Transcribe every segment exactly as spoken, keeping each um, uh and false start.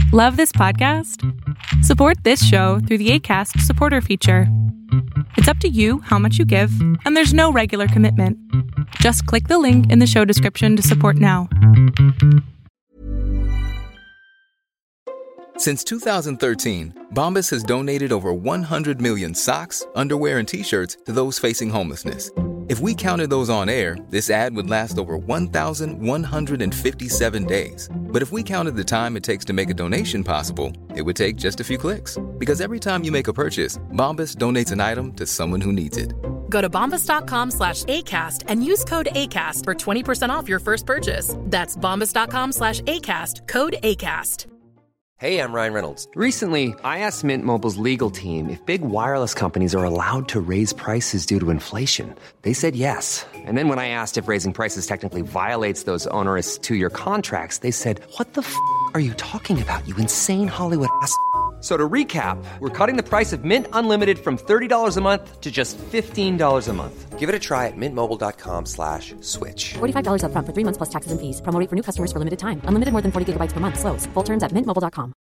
Love this podcast? Support this show through the Acast supporter feature. It's up to you how much you give, and there's no regular commitment. Just click the link in the show description to support now. Since two thousand thirteen, Bombas has donated over one hundred million socks, underwear, and T-shirts to those facing homelessness. If we counted those on air, this ad would last over one thousand one hundred fifty-seven days. But if we counted the time it takes to make a donation possible, it would take just a few clicks. Because every time you make a purchase, Bombas donates an item to someone who needs it. Go to bombas.com slash ACAST and use code ACAST for twenty percent off your first purchase. That's bombas.com slash ACAST, code ACAST. Hey, I'm Ryan Reynolds. Recently, I asked Mint Mobile's legal team if big wireless companies are allowed to raise prices due to inflation. They said yes. And then when I asked if raising prices technically violates those onerous two-year contracts, they said, what the f*** are you talking about, you insane Hollywood ass f- So to recap, we're cutting the price of Mint Unlimited from thirty dollars a month to just fifteen dollars a month. Give it a try at mintmobile.com slash switch. forty-five dollars up front for three months plus taxes and fees. Promo rate for new customers for limited time. Unlimited more than forty gigabytes per month. Slows full terms at mint mobile dot com.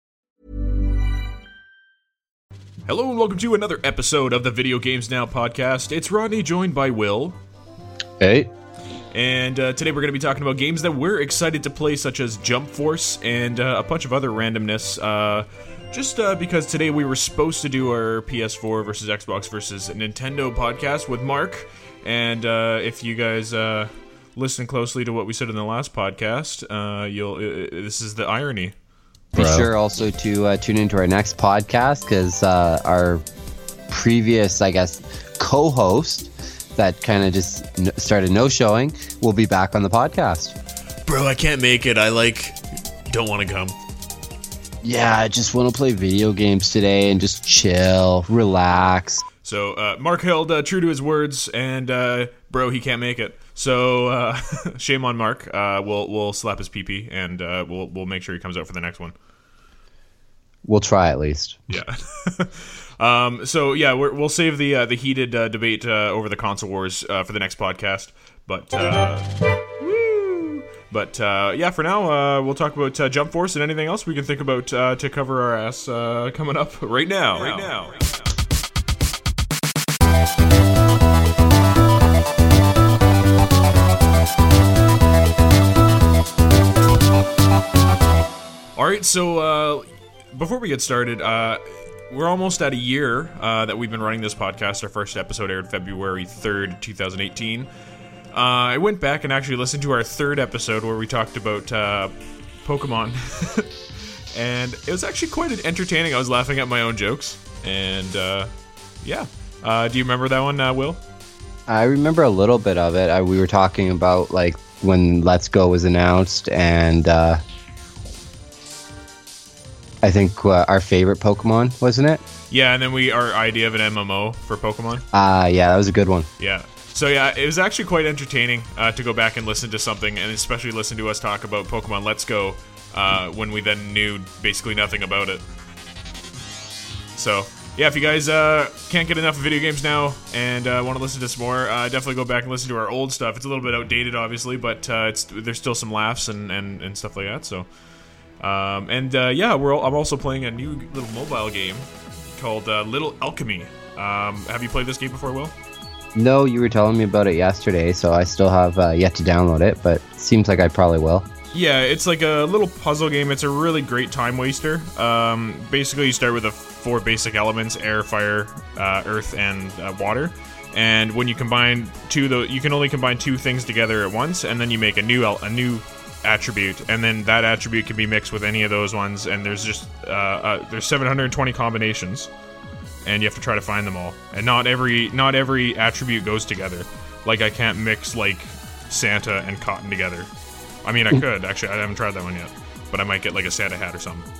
Hello and welcome to another episode of the Video Games Now podcast. It's Rodney, joined by Will. Hey. And uh, today we're going to be talking about games that we're excited to play, such as Jump Force and uh, a bunch of other randomness. Uh, just uh, because today we were supposed to do our P S four versus Xbox versus Nintendo podcast with Mark. And uh, if you guys uh, listen closely to what we said in the last podcast, uh, you'll uh, this is the irony. Be Bro. sure also to uh, tune into our next podcast, because uh, our previous, I guess, co-host that kind of just n- started no-showing will be back on the podcast. Bro, I can't make it. I, like, don't want to come. Yeah, I just want to play video games today and just chill, relax. So, uh, Mark held uh, true to his words, and, uh, bro, he can't make it. So, uh, shame on Mark. Uh, we'll we'll slap his pee-pee, and uh, we'll we'll make sure he comes out for the next one. We'll try at least. Yeah. um. So yeah, we're, we'll save the uh, the heated uh, debate uh, over the console wars uh, for the next podcast. But uh, woo! But uh, yeah, for now, uh, we'll talk about uh, Jump Force and anything else we can think about uh, to cover our ass uh, coming up right now. Right now. Right now. All right, so uh, before we get started, uh, we're almost at a year uh, that we've been running this podcast. Our first episode aired February third, twenty eighteen. Uh, I went back and actually listened to our third episode where we talked about uh, Pokemon, and it was actually quite entertaining. I was laughing at my own jokes, and uh, yeah. Uh, do you remember that one, uh, Will? I remember a little bit of it. I, we were talking about like when Let's Go was announced, and uh, I think uh, our favorite Pokemon, wasn't it? Yeah, and then we our idea of an M M O for Pokemon. Ah, uh, yeah, that was a good one. Yeah. So yeah, it was actually quite entertaining uh, to go back and listen to something, and especially listen to us talk about Pokemon Let's Go uh, when we then knew basically nothing about it. So yeah, if you guys uh, can't get enough of video games now and uh, want to listen to some more, uh, definitely go back and listen to our old stuff. It's a little bit outdated, obviously, but uh, it's there's still some laughs and, and, and stuff like that. So. Um, and uh, yeah, we're all, I'm also playing a new little mobile game called uh, Little Alchemy. Um, have you played this game before, Will? No, you were telling me about it yesterday, so I still have uh, yet to download it, but it seems like I probably will. Yeah, it's like a little puzzle game. It's a really great time waster. Um, basically, you start with the four basic elements: air, fire, uh, earth, and uh, water. And when you combine two, though, you can only combine two things together at once, and then you make a new a new attribute, and then that attribute can be mixed with any of those ones. And there's just uh, uh, there's seven hundred twenty combinations, and you have to try to find them all. And not every not every attribute goes together. Like I can't mix like Santa and cotton together. I mean, I could actually. I haven't tried that one yet, but I might get like a Santa hat or something.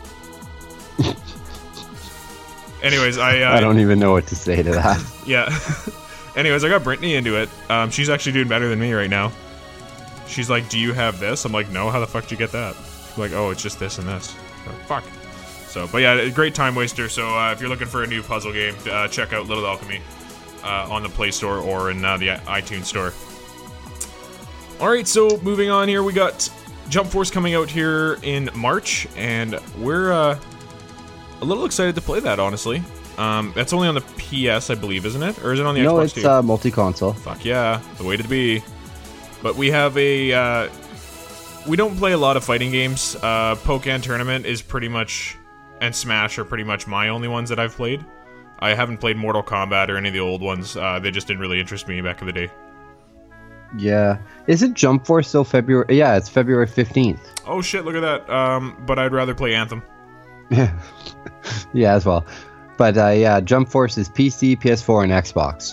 Anyways, I uh, I don't even know what to say to that. Yeah. Anyways, I got Brittany into it. Um, she's actually doing better than me right now. She's like, "Do you have this?" I'm like, "No. How the fuck did you get that?" I'm like, "Oh, it's just this and this." So, fuck. So, but yeah, great time waster. So uh, if you're looking for a new puzzle game, uh, check out Little Alchemy uh, on the Play Store or in uh, the iTunes Store. All right, so moving on here, we got Jump Force coming out here in March, and we're uh, a little excited to play that, honestly. Um, that's only on the P S, I believe, isn't it? Or is it on the no, Xbox it's too? uh, multi-console. Fuck yeah, the way to be. But we have a... Uh, we don't play a lot of fighting games. Uh, Pokken Tournament is pretty much... and Smash are pretty much my only ones that I've played. I haven't played Mortal Kombat or any of the old ones. Uh, they just didn't really interest me back in the day. Yeah. Is it Jump Force still February? Yeah, it's February fifteenth. Oh shit, look at that. Um, but I'd rather play Anthem. Yeah. Yeah, as well. But uh, yeah, Jump Force is P C, P S four, and Xbox.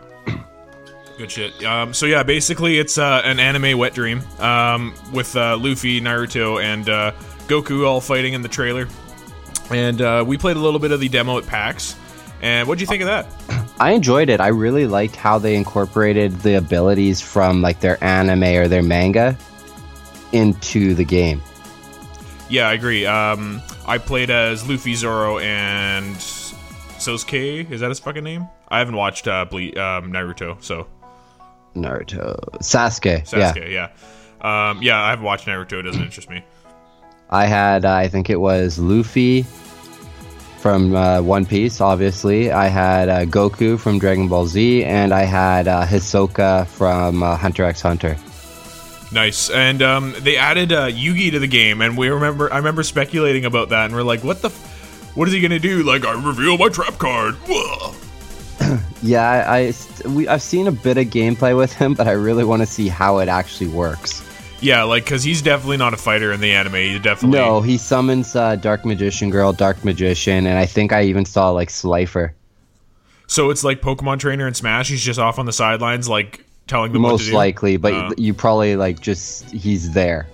Good shit. Um, so yeah, basically it's uh, an anime wet dream um, with uh, Luffy, Naruto, and uh, Goku all fighting in the trailer. And uh, we played a little bit of the demo at PAX. And what'd you think of that? I enjoyed it. I really liked how they incorporated the abilities from like their anime or their manga into the game. Yeah, I agree. Um, I played as Luffy, Zoro, and Sosuke. Is that his fucking name? I haven't watched uh, Ble- um, Naruto, so... Naruto. Sasuke. Sasuke, yeah. Yeah, um, yeah I haven't watched Naruto. It doesn't interest me. I had, uh, I think it was Luffy from uh, One Piece, obviously. I had uh, Goku from Dragon Ball Z, and I had uh, Hisoka from uh, Hunter x Hunter. Nice. And um, they added uh, Yugi to the game, and we remember. I remember speculating about that, and we're like, "What the? F- what is he gonna do? Like, I reveal my trap card." Whoa. Yeah, I, I we, I've seen a bit of gameplay with him, but I really want to see how it actually works. Yeah, like, because he's definitely not a fighter in the anime. He definitely... No, he summons uh, Dark Magician Girl, Dark Magician, and I think I even saw, like, Slifer. So it's like Pokemon Trainer in Smash? He's just off on the sidelines, like, telling them Most what to do? likely, but uh, you probably, like, just... He's there.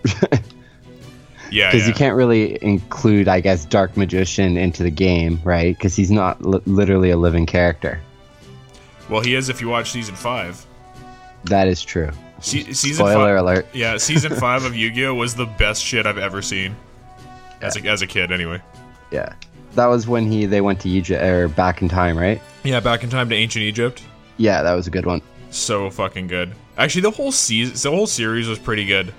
Yeah, Because yeah. you can't really include, I guess, Dark Magician into the game, right? Because he's not li- literally a living character. Well, he is if you watch Season five. That is true. Se- season Spoiler five, alert. Yeah, Season five of Yu-Gi-Oh! Was the best shit I've ever seen. As a, as a kid, anyway. Yeah. That was when he they went to Egypt, or back in time, right? Yeah, back in time to ancient Egypt. Yeah, that was a good one. So fucking good. Actually, the whole season, the whole series was pretty good.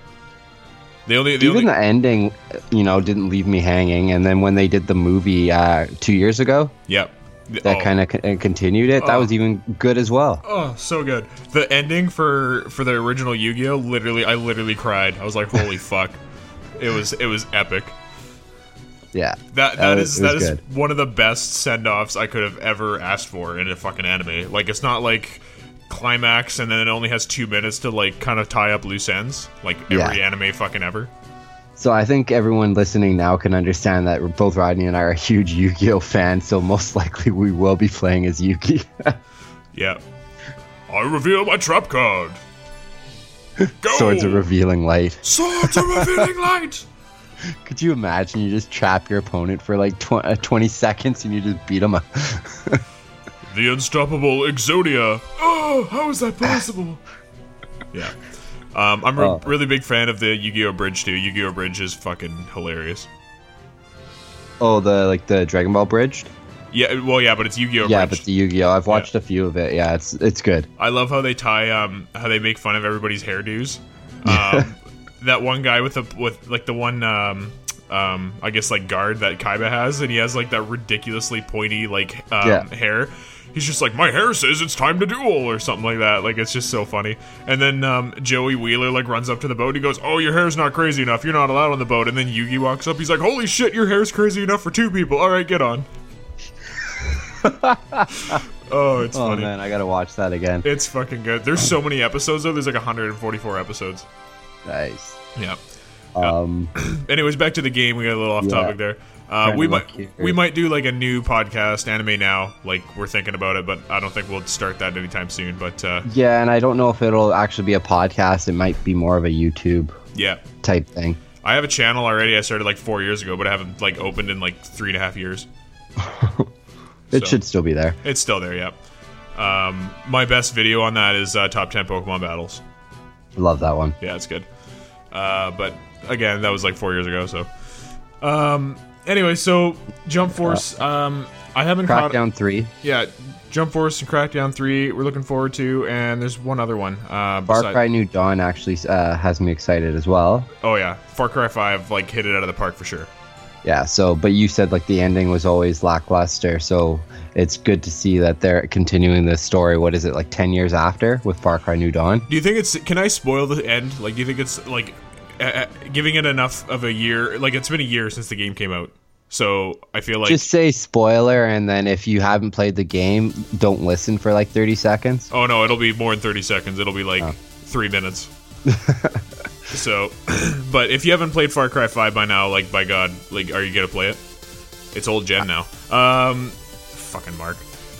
The only, the Even only, the ending, you know, didn't leave me hanging. And then when they did the movie uh, two years ago, Yep. that Oh. kind of c- continued it. That Oh. was even good as well. Oh, so good. The ending for for the original Yu-Gi-Oh! Literally, I literally cried. I was like, "Holy fuck!" It was it was epic. Yeah, That that was- is it was that is good. one of the best send-offs I could have ever asked for in a fucking anime. Like, it's not like climax and then it only has two minutes to like kind of tie up loose ends, like every Yeah. anime fucking ever. So I think everyone listening now can understand that both Rodney and I are huge Yu-Gi-Oh fans. So most likely we will be playing as Yugi. Yeah. I reveal my trap card. Go! Swords of Revealing Light. Swords of revealing light. Could you imagine you just trap your opponent for like tw- uh, twenty seconds and you just beat him up? The unstoppable Exodia. Oh, how is that possible? Yeah. Um, I'm a Oh. really big fan of the Yu-Gi-Oh! Bridge, too. Yu-Gi-Oh! Bridge is fucking hilarious. Oh, the like the Dragon Ball Bridge? Yeah, well, yeah, but it's Yu-Gi-Oh! Yeah, Bridge. but the Yu-Gi-Oh! I've watched Yeah. a few of it. Yeah, it's it's good. I love how they tie, um, how they make fun of everybody's hairdos. Um, that one guy with the, with, like, the one, um, um, I guess, like, guard that Kaiba has, and he has, like, that ridiculously pointy, like, um, Yeah. hair. He's just like, my hair says it's time to duel, or something like that. Like, it's just so funny. And then um, Joey Wheeler, like, runs up to the boat. He goes, oh, your hair's not crazy enough. You're not allowed on the boat. And then Yugi walks up. He's like, holy shit, your hair's crazy enough for two people. All right, get on. Oh, it's Oh funny. man, I gotta watch that again. It's fucking good. There's so many episodes, though. There's like one hundred forty-four episodes. Nice. Yeah. Um, Anyways, back to the game. We got a little off Yeah. topic there. Uh, Trying we to might look here. we might do like a new podcast, Anime Now. Like, we're thinking about it, but I don't think we'll start that anytime soon. But uh, yeah, and I don't know if it'll actually be a podcast. It might be more of a YouTube yeah, type thing. I have a channel already. I started like four years ago, but I haven't like opened in like three and a half years. It So. should still be there. It's still there. Yeah. Um, my best video on that is uh, top ten Pokemon battles. Love that one. Yeah, it's good. Uh, but again, that was like four years ago. So, um, anyway, so Jump Force. Um, I haven't caught Crackdown three. Yeah, Jump Force and Crackdown three. We're looking forward to, and there's one other one. Uh, Far beside- Cry New Dawn actually uh, has me excited as well. Oh yeah, Far Cry five like hit it out of the park for sure. Yeah, so, but you said like the ending was always lackluster, so it's good to see that they're continuing this story. What is it, like ten years after with Far Cry New Dawn? Do you think it's, can I spoil the end? Like, do you think it's like uh, giving it enough of a year? Like, it's been a year since the game came out, so I feel like... Just say spoiler, and then if you haven't played the game, don't listen for like thirty seconds. Oh no, it'll be more than thirty seconds. It'll be like oh. three minutes. So, but if you haven't played Far Cry five by now, like, by God, like, are you gonna play it? It's old gen now. Um, fucking Mark.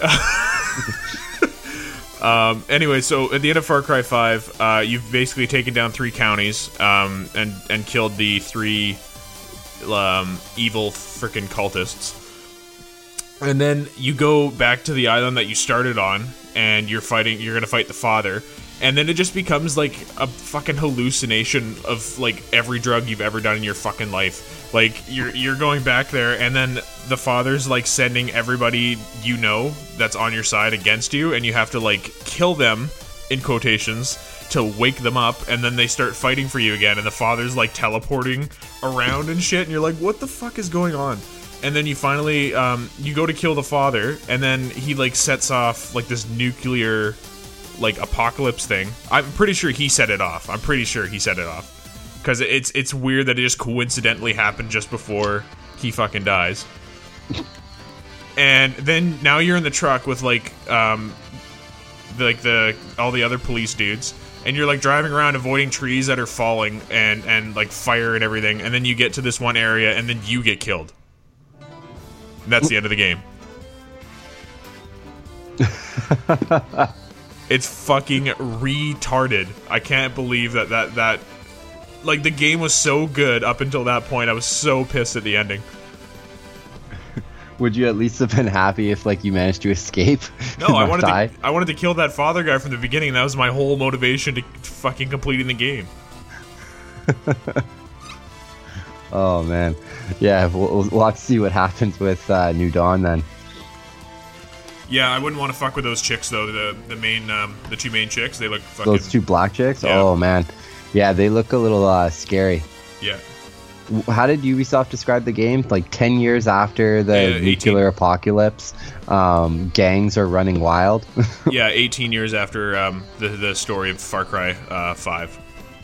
um, anyway, so at the end of Far Cry five, uh, you've basically taken down three counties, um, and, and killed the three, um, evil frickin' cultists. And then you go back to the island that you started on, and you're fighting, you're gonna fight the father. And then it just becomes like a fucking hallucination of like every drug you've ever done in your fucking life. Like you're you're going back there, and then the father's like sending everybody you know that's on your side against you, and you have to like kill them in quotations to wake them up, and then they start fighting for you again, and the father's like teleporting around and shit, and you're like, what the fuck is going on? And then you finally um, you go to kill the father, and then he like sets off like this nuclear like apocalypse thing. I'm pretty sure he set it off. I'm pretty sure he set it off. Because it's it's weird that it just coincidentally happened just before he fucking dies. And then now you're in the truck with like um the, like the all the other police dudes, and you're like driving around avoiding trees that are falling and and like fire and everything, and then you get to this one area and then you get killed. And that's the end of the game. It's fucking retarded. I can't believe that that that like the game was so good up until that point. I was so pissed at the ending. Would you at least have been happy if like you managed to escape? No, I wanted die? to I wanted to kill that father guy from the beginning. That was my whole motivation to fucking completing the game. Oh man. Yeah, we'll, we'll have to see what happens with uh, New Dawn then. Yeah, I wouldn't want to fuck with those chicks though. The the main, um, the two main chicks. They look fucking. Those two black chicks. Yeah. Oh man, yeah, they look a little uh, scary. Yeah. How did Ubisoft describe the game? Like ten years after the Yeah, nuclear apocalypse, um, gangs are running wild. Yeah, eighteen years after um, the the story of Far Cry uh, five.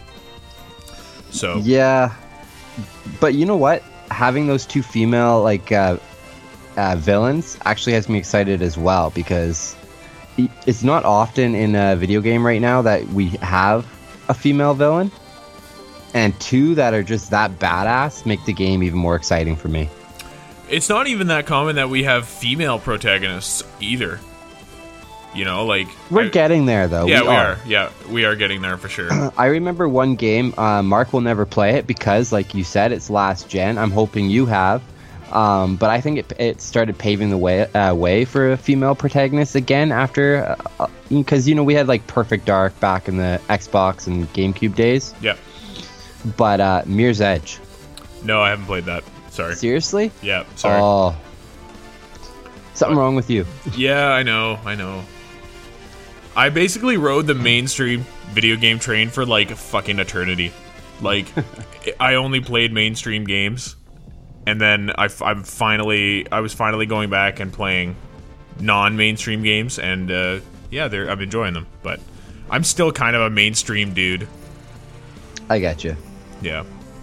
So. Yeah, but you know what? Having those two female like. Uh, Uh, villains actually has me excited as well, because it's not often in a video game right now that we have a female villain, and two that are just that badass make the game even more exciting for me. It's not even that common that we have female protagonists either. You know, like we're I, getting there though. Yeah, we, we are. are. Yeah, we are getting there for sure. I remember one game. Uh, Mark will never play it because, like you said, it's last gen. I'm hoping you have. Um, but I think it, it started paving the way uh, way for a female protagonist again after, because uh, you know we had like Perfect Dark back in the Xbox and GameCube days. Yeah. But uh, Mirror's Edge. No, I haven't played that. Sorry. Seriously? Yeah. Sorry. Oh. Something what? wrong with you. Yeah, I know. I know. I basically rode the mainstream video game train for like a fucking eternity. Like, I only played mainstream games. And then I, I'm finally, I was finally going back and playing non-mainstream games, and uh, yeah, they're, I'm enjoying them. But I'm still kind of a mainstream dude. I got you. Yeah.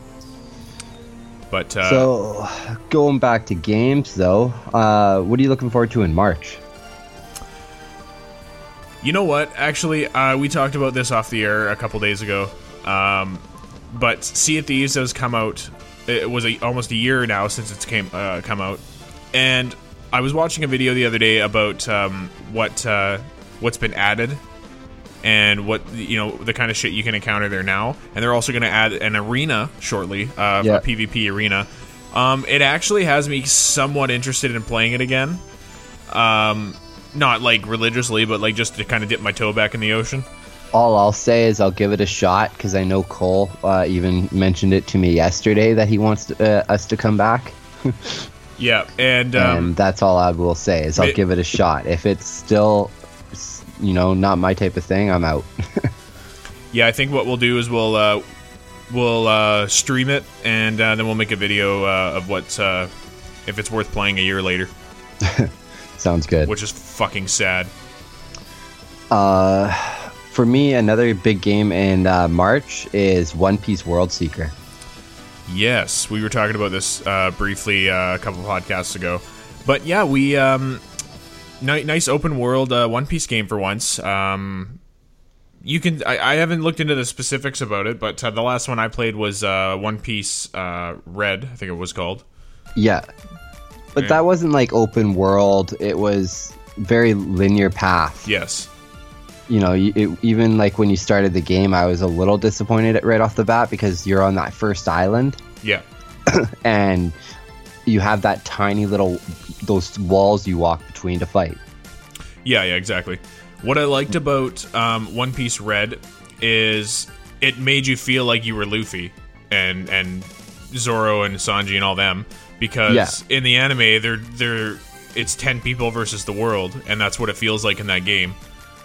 But uh, so going back to games, though, uh, what are you looking forward to in March? You know what? Actually, uh, we talked about this off the air a couple days ago. Um, but Sea of Thieves has come out. It was a, almost a year now since it's came uh, come out, and I was watching a video the other day about um, what uh, what's been added and what you know the kind of shit you can encounter there now. And they're also going to add an arena shortly, uh, yeah. a PvP arena. Um, it actually has me somewhat interested in playing it again, um, not like religiously, but like just to kind of dip my toe back in the ocean. All I'll say is I'll give it a shot, because I know Cole uh, even mentioned it to me yesterday that he wants to, uh, us to come back. Yeah, and um, and that's all I will say is I'll it, give it a shot. If it's still, you know, not my type of thing, I'm out. Yeah, I think what we'll do is we'll uh, we'll uh, stream it, and uh, then we'll make a video uh, of what uh, if it's worth playing a year later. Sounds good. Which is fucking sad. Uh, for me, another big game in uh, March is One Piece World Seeker. Yes, we were talking about this uh, briefly uh, a couple of podcasts ago, but yeah, we um, ni- nice open world uh, One Piece game for once. Um, you can I, I haven't looked into the specifics about it, but uh, the last one I played was uh, One Piece uh, Red, I think it was called. Yeah, but Okay. that wasn't like open world. It was very linear path. Yes. You know, you- it, even like when you started the game, I was a little disappointed at right off the bat because you're on that first island Yeah. and you have that tiny little those walls you walk between to fight. Yeah, yeah, exactly. What I liked about um, One Piece Red is it made you feel like you were Luffy and and Zoro and Sanji and all them, because Yeah. in the anime they're they're it's ten people versus the world, and that's what it feels like in that game.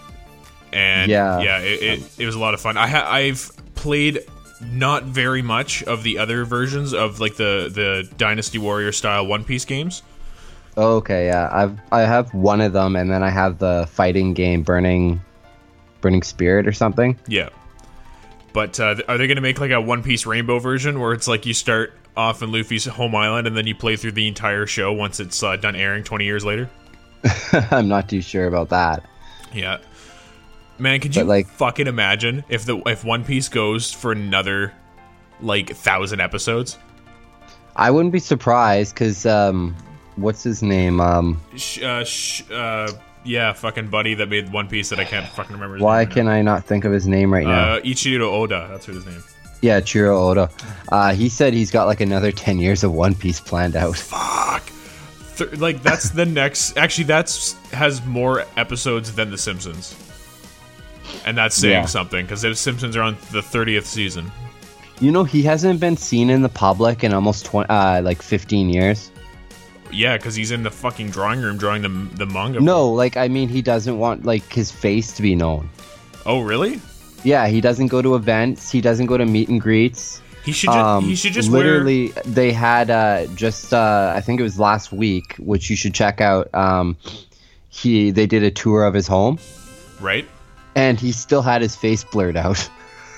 And Yeah. yeah, it, it, it was a lot of fun. I ha- I've played not very much of the other versions of like the the Dynasty Warrior style One Piece games. Okay, yeah, I've I have one of them, and then I have the fighting game Burning, Burning Spirit or something. Yeah. But uh, are they going to make like a One Piece Rainbow version where it's like you start off in Luffy's home island and then you play through the entire show once it's uh, done airing twenty years later? I'm not too sure about that. Yeah. Man, could you But, like- fucking imagine if the if One Piece goes for another like thousand episodes? I wouldn't be surprised because um, what's his name? Um, Sh- uh, sh- uh, yeah, fucking buddy that made One Piece that I can't fucking remember his why name. can I not think of his name right now? Uh, Ichiro Oda, that's what his name. Yeah, Chiro Oda. Uh, he said he's got like another ten years of One Piece planned out. Fuck. Th- like that's the next. Actually, that's has more episodes than The Simpsons, and that's saying Yeah. something because The Simpsons are on the thirtieth season. You know, he hasn't been seen in the public in almost twenty, uh, like fifteen years. Yeah, because he's in the fucking drawing room drawing the the manga. No, like I mean, he doesn't want like his face to be known. Oh, really? Yeah, he doesn't go to events. He doesn't go to meet and greets. He should. Ju- Um, he should just literally. They had uh, just uh, I think it was last week, which you should check out. Um, he they did a tour of his home, wear right. and he still had his face blurred out.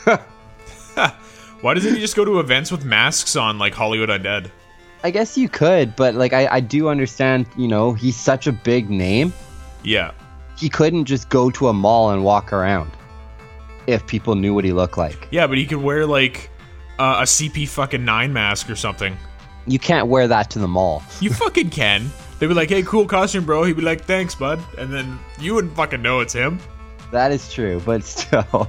Why doesn't he just go to events with masks on like Hollywood Undead? I guess you could, but like I, I do understand. You know, he's such a big name. Yeah. He couldn't just go to a mall and walk around if people knew what he looked like. Yeah, but he could wear like uh, a C P fucking nine mask or something. You can't wear that to the mall. You fucking can. They'd be like, "Hey, cool costume, bro." He'd be like, "Thanks, bud," and then you wouldn't fucking know it's him. That is true, but still.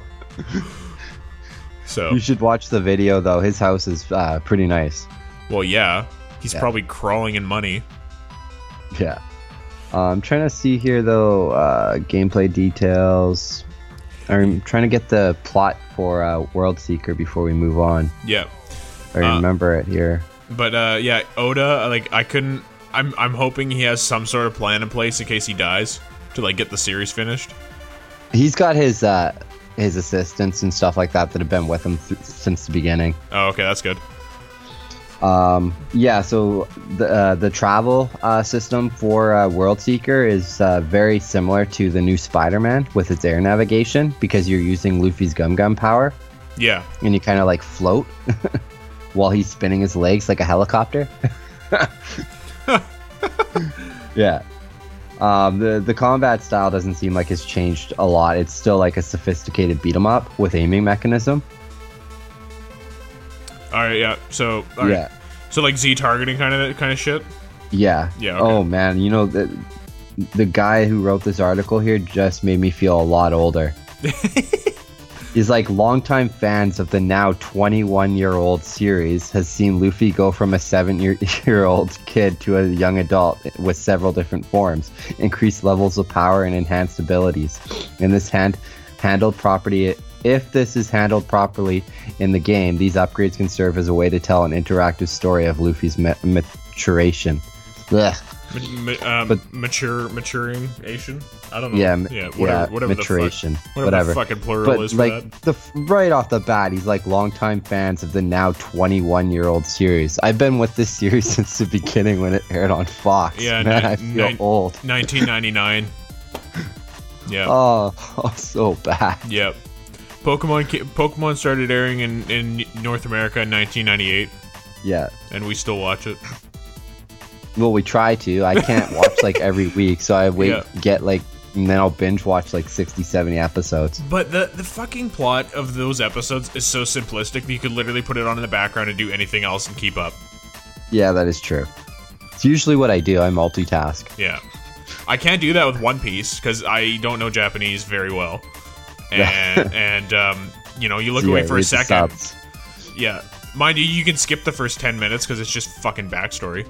So, You should watch the video, though. His house is uh, pretty nice. well, yeah, he's Yeah. probably crawling in money. Yeah. Uh, I'm trying to see here, though, uh, gameplay details. I'm trying to get the plot for uh, World Seeker before we move on. Yeah, I Uh, remember it here. but uh, yeah, Oda, like, I couldn't. I'm I'm hoping he has some sort of plan in place in case he dies to like get the series finished. He's got his uh, his assistants and stuff like that that have been with him th- since the beginning. Oh, okay, that's good. Um, yeah, so the uh, the travel uh, system for uh, World Seeker is uh, very similar to the new Spider-Man with its air navigation because you're using Luffy's Gum Gum power Yeah, and you kind of like float while he's spinning his legs like a helicopter. Yeah. Um, the the combat style doesn't seem like it's changed a lot. It's still like a sophisticated beat 'em up with aiming mechanism. all right, yeah. So, all right. Yeah. So like Z targeting kind of kind of shit. Yeah. Yeah, okay. Oh man, you know the the guy who wrote this article here just made me feel a lot older. He's like longtime fans of the now twenty-one year old series has seen Luffy go from a seven year year old kid to a young adult with several different forms, increased levels of power and enhanced abilities. In this hand handled property If this is handled properly in the game, these upgrades can serve as a way to tell an interactive story of Luffy's ma- maturation. Ugh. Ma- ma- um, But- mature, maturing Asian. I don't know. Yeah, m- yeah, whatever, yeah, whatever maturation, the fuck, whatever, whatever. the fucking plural But is for like that. the right off the bat, he's like longtime fans of the now twenty-one year old series. I've been with this series since the beginning when it aired on Fox. Yeah, man, ni- I feel nine- old. nineteen ninety-nine. Yeah. Oh, oh, so bad. Yep. Pokemon ca- Pokemon started airing in, in North America in nineteen ninety-eight, Yeah. and we still watch it. Well, we try to. I can't watch like every week, so I wait, Yeah. get like, and then I'll binge watch like sixty, seventy episodes. But the the fucking plot of those episodes is so simplistic that you could literally put it on in the background and do anything else and keep up. Yeah, that is true. It's usually what I do. I multitask. Yeah. I can't do that with One Piece because I don't know Japanese very well. And, and um, you know, you look So, away yeah, for a read the second. subs. Yeah. Mind you, you can skip the first ten minutes because it's just fucking backstory.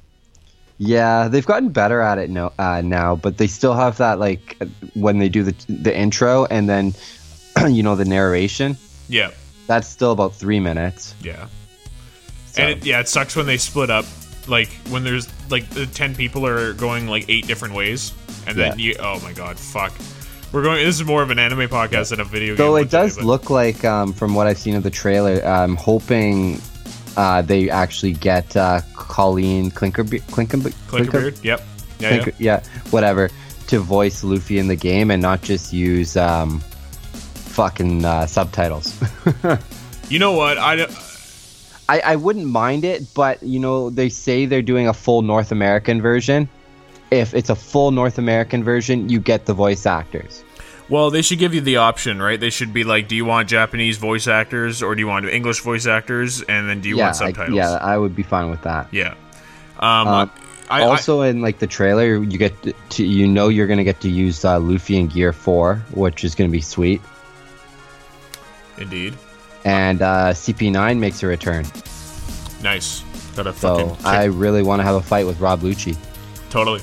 Yeah, they've gotten better at it no, uh, now, but they still have that like when they do the the intro and then you know the narration. Yeah. That's still about three minutes. Yeah. So. And it, yeah, it sucks when they split up. Like when there's like the ten people are going like eight different ways, and then Yeah. you. Oh my god, fuck. We're going. This is more of an anime podcast than a video game. Though one it does today, but- look like, um, from what I've seen of the trailer, I'm hoping uh, they actually get uh, Colleen Clinkerbe- Clinker- Clinkerbeard. Yep. Yeah. Clinker- yeah, whatever, to voice Luffy in the game and not just use um, fucking uh, subtitles. yeah. You know what? I. don't- I, I wouldn't mind it, but you know they say they're doing a full North American version. If it's a full North American version, you get the voice actors. Well, they should give you the option, right? They should be like, do you want Japanese voice actors or do you want English voice actors? And then do you yeah, want subtitles? I, yeah, I would be fine with that. Yeah. Um, Um, I, also, in like the trailer, you get to you know you're gonna get to use uh, Luffy in Gear Four, which is gonna be sweet. I, indeed. And uh, C P nine makes a return, Nice. Got a fucking. so kick- I really want to have a fight with Rob Lucci. Totally.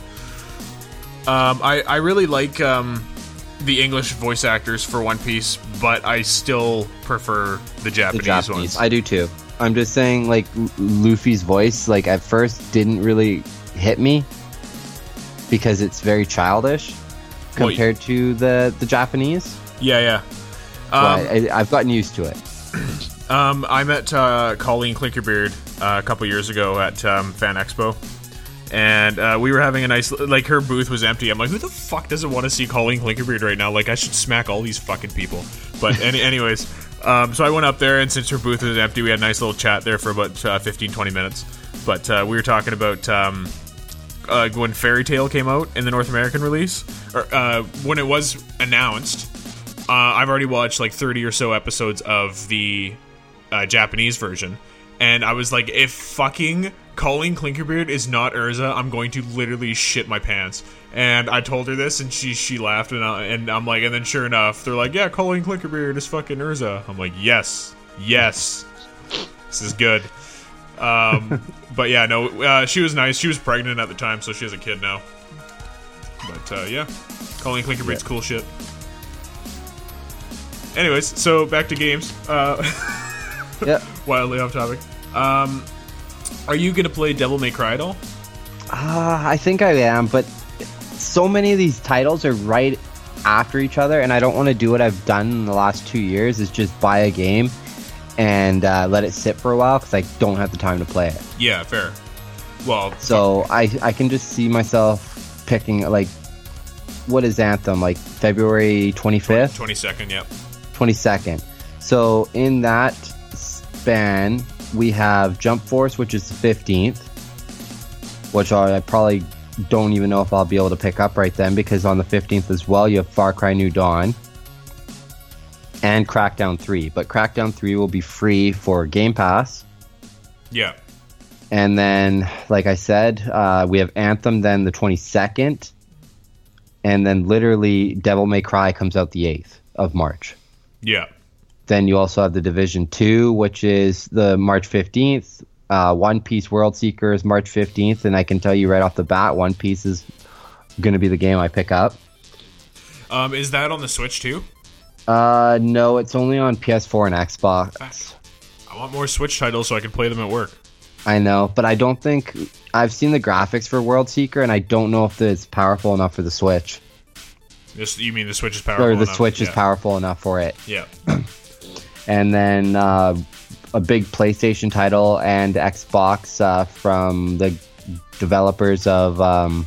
Um, I, I really like um, the English voice actors for One Piece, but I still prefer the The Japanese, Japanese, ones. I do too. I'm just saying, like L- Luffy's voice, like at first didn't really hit me because it's very childish Well, compared to the the Japanese. yeah, yeah. But Um, I, I've gotten used to it. um, I met uh, Colleen Clinkerbeard uh, a couple years ago at um, Fan Expo, and uh, we were having a nice, like, her booth was empty. I'm like, who the fuck doesn't want to see Colleen Clinkerbeard right now? Like, I should smack all these fucking people. But any, anyways, um, so I went up there, and since her booth was empty, we had a nice little chat there for about uh, fifteen, twenty minutes. But uh, we were talking about um, uh, when Fairy Tail came out in the North American release, or uh, when it was announced. Uh, I've already watched like thirty or so episodes of the uh, Japanese version, and I was like, if fucking Colleen Clinkerbeard is not Urza, I'm going to literally shit my pants. And I told her this, and she she laughed, and, I, and I'm like, and then sure enough, they're like, yeah, Colleen Clinkerbeard is fucking Urza. I'm like, yes, yes, this is good. Um, but yeah, no, uh, she was nice. She was pregnant at the time, so she has a kid now. But uh, yeah, Colleen Clinkerbeard's cool shit. Anyways, so back to games. Uh, Yeah. wildly off topic. Um, are you gonna play Devil May Cry at all? Uh, I think I am, but so many of these titles are right after each other, and I don't want to do what I've done in the last two years, is just buy a game and uh, let it sit for a while, because I don't have the time to play it. Yeah, fair. Well, So I, I can just see myself picking, like, what is Anthem, like February twenty-fifth? twenty-second, yep. twenty-second. So in that span, we have Jump Force, which is the fifteenth, which I probably don't even know if I'll be able to pick up right then, because on the fifteenth as well, you have Far Cry New Dawn and Crackdown three. But Crackdown three will be free for Game Pass. Yeah. And then, like I said, uh, we have Anthem then the twenty-second. And then literally Devil May Cry comes out the eighth of March. Yeah. Then you also have the Division two, which is the March fifteenth. Uh, One Piece World Seekers, March fifteenth. And I can tell you right off the bat, One Piece is going to be the game I pick up. Um, is that on the Switch too? Uh, no, it's only on P S four and Xbox. I want more Switch titles so I can play them at work. I know, but I don't think I've seen the graphics for World Seeker, and I don't know if it's powerful enough for the Switch. This, you mean the Switch is powerful Or the enough? Switch is Yeah. powerful enough for it. Yeah. And then uh, a big PlayStation title and Xbox uh, from the developers of um,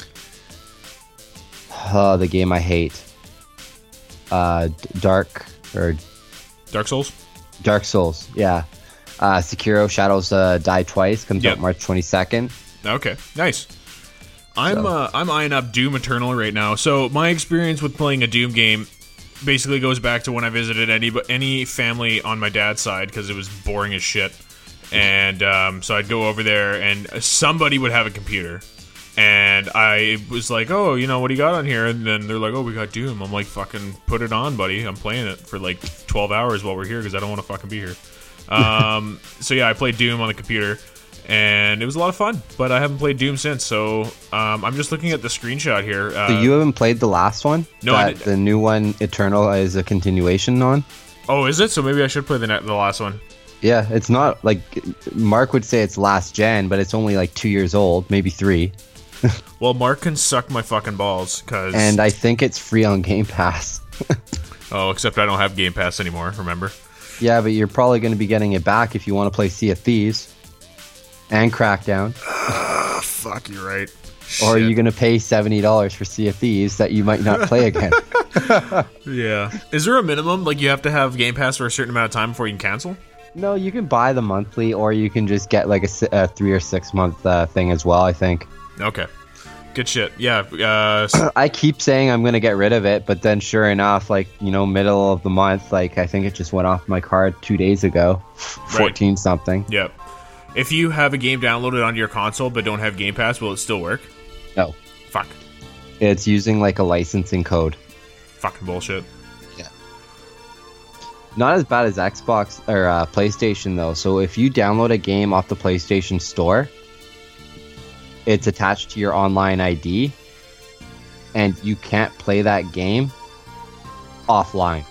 oh, the game I hate, uh, Dark or Dark Souls? Dark Souls. Yeah, uh, Sekiro: Shadows uh, Die Twice comes Yep. out March twenty-second. Okay, nice. I'm So- uh, I'm eyeing up Doom Eternal right now. So my experience with playing a Doom game basically goes back to when I visited any any family on my dad's side because it was boring as shit. And um, so I'd go over there and somebody would have a computer. And I was like, oh, you know, what do you got on here? And then they're like, oh, we got Doom. I'm like, fucking put it on, buddy. I'm playing it for like twelve hours while we're here because I don't want to fucking be here. Um, so yeah, I played Doom on the computer. And it was a lot of fun, but I haven't played Doom since. So um, I'm just looking at the screenshot here. Uh, So you haven't played the last one? No, I that did- the new one, Eternal, is a continuation on. oh, is it? So maybe I should play the ne- the last one. Yeah, it's not like Mark would say it's last gen, but it's only like two years old, maybe three. Well, Mark can suck my fucking balls, cause And I think it's free on Game Pass. oh, except I don't have Game Pass anymore. Remember? Yeah, but you're probably going to be getting it back if you want to play Sea of Thieves and Crackdown. Oh, fuck, you're right. Or are Shit. you going to pay seventy dollars for Sea of Thieves that you might not play again? Yeah. Is there a minimum? Like you have to have Game Pass for a certain amount of time before you can cancel? No, you can buy the monthly, or you can just get like a, si- a three or six month uh, thing as well, I think. Okay. Good shit. Yeah. Uh, s- I keep saying I'm going to get rid of it, but then sure enough, like, you know, middle of the month, like, I think it just went off my card two days ago. fourteen something. yeah. If you have a game downloaded onto your console but don't have Game Pass, will it still work? No. Fuck. It's using like a licensing code. Fucking bullshit. Not as bad as Xbox or uh, PlayStation though. So if you download a game off the PlayStation Store, it's attached to your online I D, and you can't play that game offline.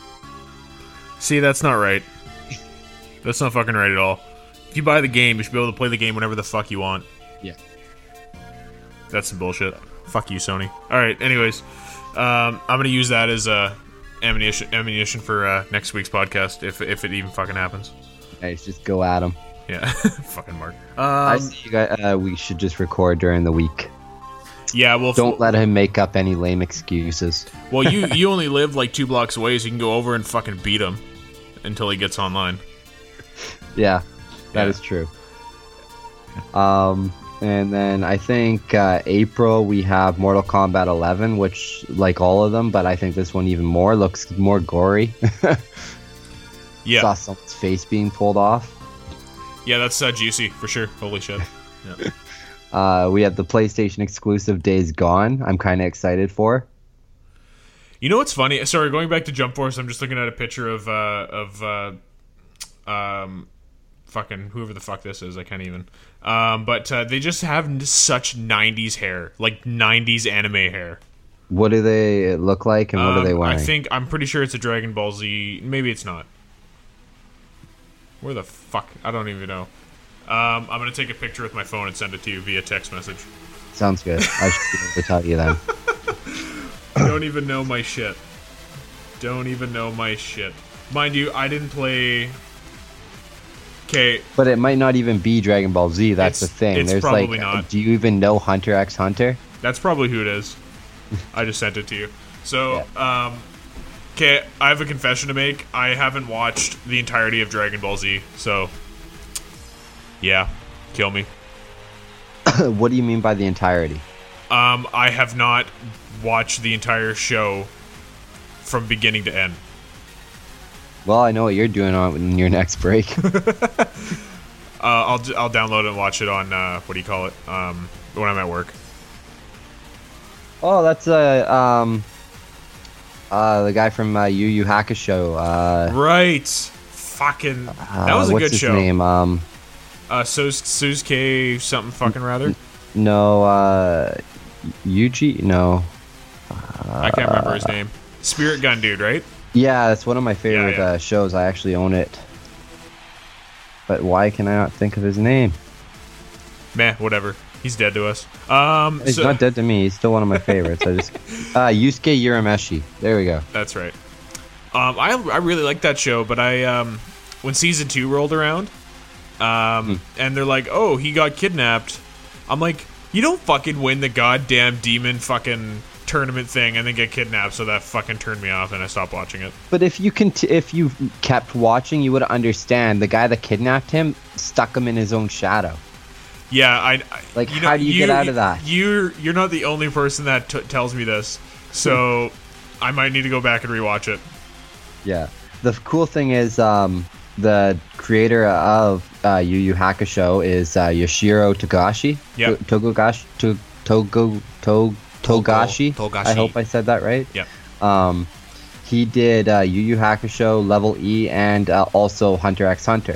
See, that's not right. That's not fucking right at all. If you buy the game, you should be able to play the game whenever the fuck you want. Yeah. That's some bullshit. Fuck you, Sony. Alright, anyways. Um, I'm gonna use that as uh, ammunition, ammunition for uh, next week's podcast, if if it even fucking happens. Nice, just go at them. Yeah. Fucking Mark. I Um, see you guys, uh, we should just record during the week. yeah, well, Don't let him make up any lame excuses. well, you you only live like two blocks away, so you can go over and fucking beat him until he gets online. Yeah, that Yeah. is true. Um, and then I think uh, April we have Mortal Kombat eleven, which like all of them, but I think this one even more looks more gory. Yeah, Saw someone's face being pulled off. yeah, that's uh, juicy for sure. Holy shit. Yeah. Uh, we have the PlayStation exclusive Days Gone. I'm kind of excited for. You know what's funny? Sorry, going back to Jump Force, I'm just looking at a picture of uh, of uh, um, fucking whoever the fuck this is. I can't even. Um, but uh, they just have such nineties hair, like nineties anime hair. What do they look like, and what Um, are they wearing? I think I'm pretty sure it's a Dragon Ball Z. Maybe it's not. Where the fuck? I don't even know. Um, I'm gonna take a picture with my phone and send it to you via text message. Sounds good. I should be able to tell you then. Don't even know my shit. Don't even know my shit. Mind you, I didn't play. Okay, But it might not even be Dragon Ball Z. That's It's- the thing. it's There's probably like, not. do you even know Hunter x Hunter? that's probably who it is. I just sent it to you. So, um, okay, I have a confession to make. I haven't watched the entirety of Dragon Ball Z, so yeah, kill me. What do you mean by the entirety? Um, I have not watched the entire show from beginning to end. Well, I know what you're doing on your next break. Uh, I'll I'll download it and watch it on uh, what do you call it? Um, when I'm at work. Oh, that's uh, um, uh, the guy from uh, Yu Yu Hakusho. Uh, Right. Fucking. That was uh, a what's good his show. name? Um, Uh, Sus- Suzuki something fucking rather. no, uh, Yuji. No. I can't remember his name. Spirit Gun dude, right? Yeah, that's one of my favorite yeah. Uh, shows. I actually own it. But why can I not think of his name? Meh, whatever. He's dead to us. Um, He's so, not dead to me. He's still one of my favorites. I just uh, Yusuke Urameshi. There we go. That's right. Um, I I really like that show, but I um, when season two rolled around, um, hmm. and they're like, oh, he got kidnapped. I'm like, you don't fucking win the goddamn demon fucking tournament thing and then get kidnapped, so that fucking turned me off and I stopped watching it. But if you cont- if you kept watching, you would understand the guy that kidnapped him stuck him in his own shadow. Yeah, I, I like you how know, do you, you get out of that? You're you're not the only person that t- tells me this, so I might need to go back and rewatch it. Yeah, the cool thing is um, the creator of uh, Yu Yu Hakusho is uh, Yoshiro Togashi. Yeah, to- Togogashi. To- Togo to- Togashi. Togashi. I hope I said that right. Yeah. Um, he did uh, Yu Yu Hakusho, Level E, and uh, also Hunter x Hunter.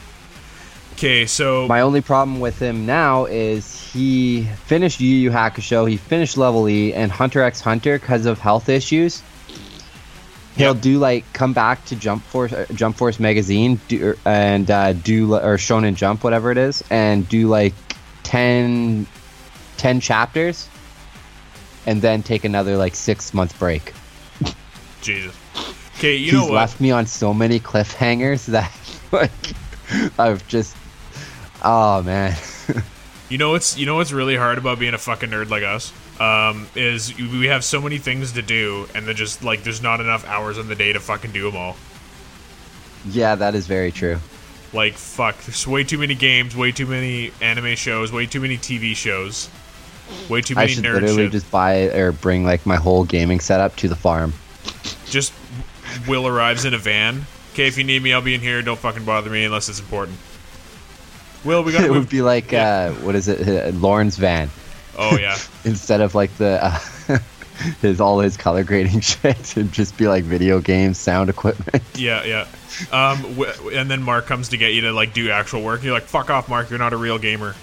Okay, so my only problem with him now is he finished Yu Yu Hakusho, he finished Level E, and Hunter x Hunter, because of health issues, he'll yep. do like come back to Jump Force, uh, Jump Force magazine, do, and uh, do or Shonen Jump, whatever it is, and do like ten, ten chapters, and then take another like six month break. Jesus. Okay, you He's know what? left me on so many cliffhangers that like I've just. Oh man. You know what's you know what's really hard about being a fucking nerd like us? Um, is we have so many things to do, and they're just like there's not enough hours in the day to fucking do them all. Yeah, that is very true. Like fuck, there's way too many games, way too many anime shows, way too many T V shows, way too many I should nerd literally shit. just buy or bring like my whole gaming setup to the farm. Just Will arrives in a van. Okay, if you need me, I'll be in here. Don't fucking bother me unless it's important. Will, we got. It would be like yeah. uh, what is it, uh, Lauren's van? Oh yeah. Instead of like the uh, his all his color grading shit, it'd just be like video games, sound equipment. Yeah, yeah. Um, w- and then Mark comes to get you to like do actual work. You're like, fuck off, Mark. You're not a real gamer.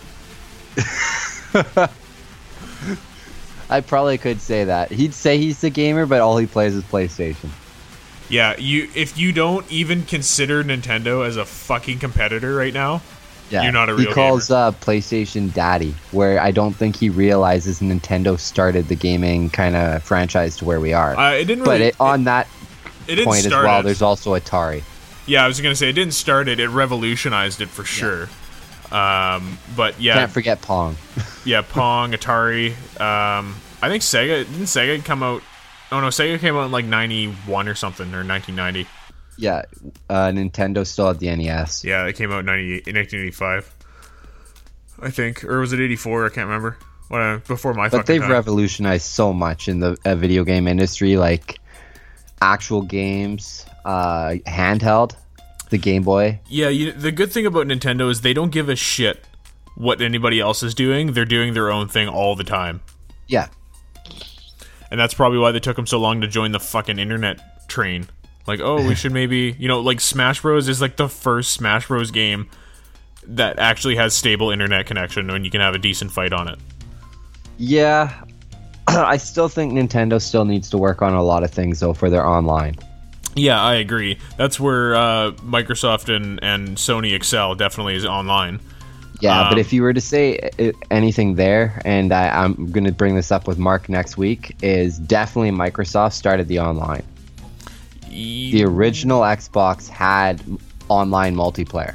I probably could say that. He'd say he's a gamer, but all he plays is PlayStation. Yeah, you. If you don't even consider Nintendo as a fucking competitor right now. Yeah, you're not a real he calls gamer. Uh, PlayStation Daddy, where I don't think he realizes Nintendo started the gaming kind of franchise to where we are. Uh, it didn't really, but it, on it, that it point as well, it. there's also Atari. Yeah, I was going to say, it didn't start it, it revolutionized it for sure. Yeah. Um, but yeah. Can't forget Pong. Yeah, Pong, Atari. Um, I think Sega, didn't Sega come out, oh no, Sega came out in like ninety-one or something, or nineteen ninety. Yeah, uh, Nintendo still had the N E S. Yeah, it came out in nineteen eighty-five, I think, or was it eighty-four? I can't remember. Well, before my. But they've time. revolutionized so much in the uh, video game industry, like actual games, uh, handheld, the Game Boy. Yeah, you, the good thing about Nintendo is they don't give a shit what anybody else is doing. They're doing their own thing all the time. Yeah, and that's probably why they took them so long to join the fucking internet train. Like, oh, we should maybe, you know, like Smash Bros. Is like the first Smash Bros. Game that actually has stable internet connection and you can have a decent fight on it. Yeah, I still think Nintendo still needs to work on a lot of things, though, for their online. Yeah, I agree. That's where uh, Microsoft and, and Sony excel, definitely is online. Yeah, um, but if you were to say anything there, and I, I'm going to bring this up with Mark next week, is definitely Microsoft started the online. The original Xbox had online multiplayer.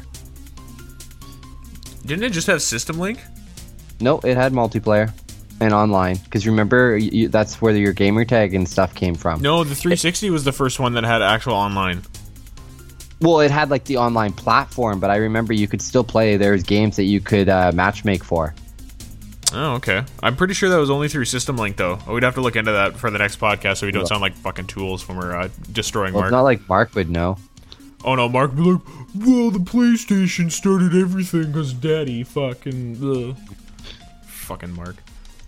Didn't it just have System Link? No, it had multiplayer and online. Because remember, you, that's where your gamer tag and stuff came from. No, the three sixty it, was the first one that had actual online. Well, it had like the online platform, but I remember you could still play. There's games that you could uh, matchmake for. Oh, okay. I'm pretty sure that was only through System Link, though. We'd have to look into that for the next podcast so we don't well, sound like fucking tools when we're uh, destroying well, Mark. It's not like Mark would know. Oh, no, Mark would be like, well, the PlayStation started everything because Daddy fucking... Ugh. Fucking Mark.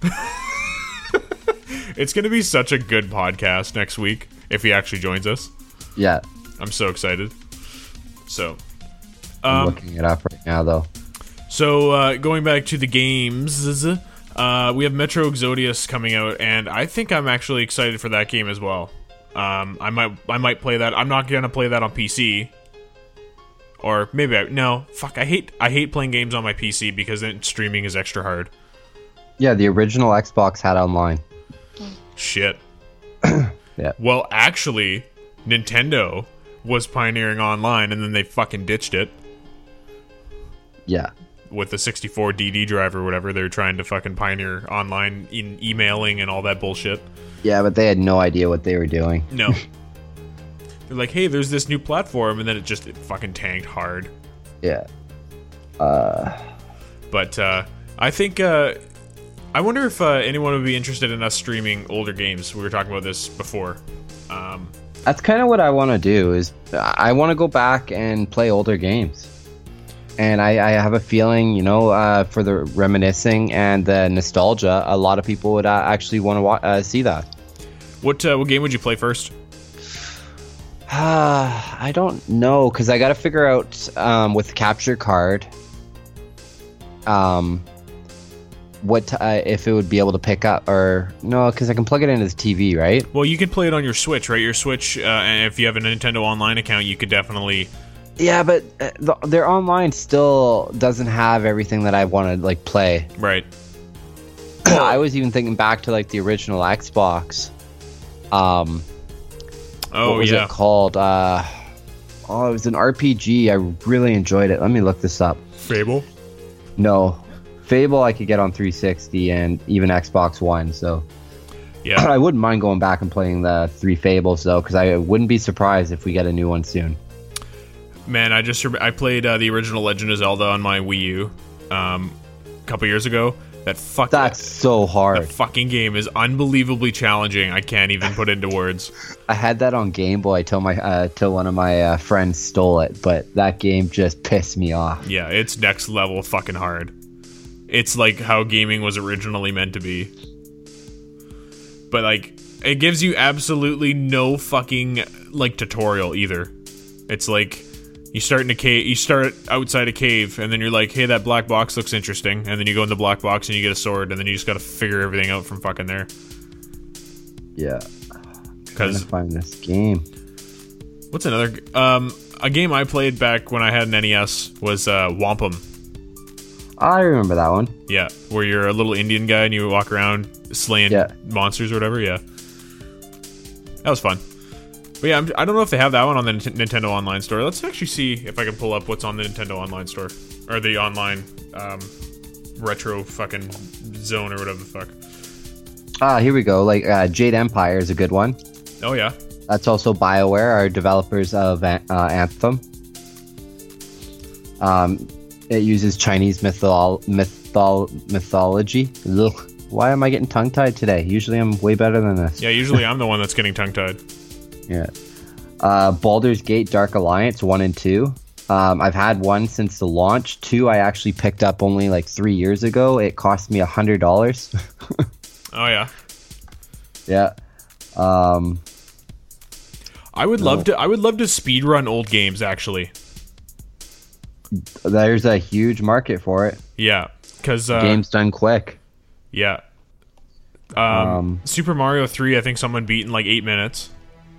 It's going to be such a good podcast next week if he actually joins us. Yeah. I'm so excited. So... I'm um, looking it up right now, though. So, uh, going back to the games, uh, we have Metro Exodus coming out, and I think I'm actually excited for that game as well. Um, I might I might play that. I'm not going to play that on P C. Or maybe I no fuck. I hate I hate playing games on my P C because then streaming is extra hard. Yeah, the original Xbox had online. Shit. Yeah. Well, actually, Nintendo was pioneering online, and then they fucking ditched it Yeah. with the sixty-four D D drive or whatever. They were trying to fucking pioneer online in emailing and all that bullshit. Yeah, but they had no idea what they were doing. No. They're like, hey, there's this new platform, and then it just it fucking tanked hard. Yeah. Uh. But uh, I think uh, I wonder if uh, anyone would be interested in us streaming older games. We were talking about this before. Um, That's kind of what I want to do. Is I want to go back and play older games, and I, I have a feeling, you know, uh, for the reminiscing and the nostalgia, a lot of people would uh, actually want to wa- uh, see that. what uh, what game would you play first? Uh, I don't know, because I got to figure out um, with the capture card, um, what uh, if it would be able to pick up, or no, because I can plug it into the T V, right? Well, you can play it on your Switch, right? Your Switch, uh, and if you have a Nintendo Online account, you could definitely. Yeah, but uh, the, their online still doesn't have everything that I want to like play. Right. I was even thinking back to like the original Xbox. Um, Oh what was yeah. it called? Uh, oh, it was an R P G. I really enjoyed it. Let me look this up. Fable. No, Fable I could get on three sixty and even Xbox One. So Yeah. I wouldn't mind going back and playing the three Fables though, because I wouldn't be surprised if we get a new one soon. Man, I just I played uh, the original Legend of Zelda on my Wii U um, a couple years ago. That fuck That's so hard. That fucking game is unbelievably challenging. I can't even put into words. I had that on Game Boy till my uh, till one of my uh, friends stole it, but that game just pissed me off. Yeah, it's next level fucking hard. It's like how gaming was originally meant to be. But like, it gives you absolutely no fucking like tutorial either. It's like you start in a cave, you start outside a cave, and then you're like, hey, that black box looks interesting, and then you go in the black box and you get a sword, and then you just gotta figure everything out from fucking there. Yeah. Trying to Because find this game. what's another g- um a game I played back when I had an N E S was uh, Wampum. I remember that one. Yeah, where you're a little Indian guy and you walk around slaying Yeah. monsters or whatever. Yeah, that was fun. But yeah, I'm, I don't know if they have that one on the N- Nintendo Online Store. Let's actually see if I can pull up what's on the Nintendo Online Store or the online um, retro fucking zone or whatever the fuck. Ah, here we go. Like uh, Jade Empire is a good one. Oh yeah, That's also BioWare, our developers of uh, Anthem. Um, it uses Chinese mythol- mythol- mythology. Ugh. Why am I getting tongue-tied today? Usually I'm way better than this. yeah. Usually I'm the one that's getting tongue tied. Yeah. Uh, Baldur's Gate Dark Alliance one and two. Um, I've had one since the launch. Two I actually picked up only like three years ago. It cost me a hundred dollars. Oh yeah, Yeah. Um, I would love to. I would love to speedrun old games. Actually, there's a huge market for it. yeah, because uh, Game's done quick. yeah. Um, Um, Super Mario three, I think someone beat in like eight minutes.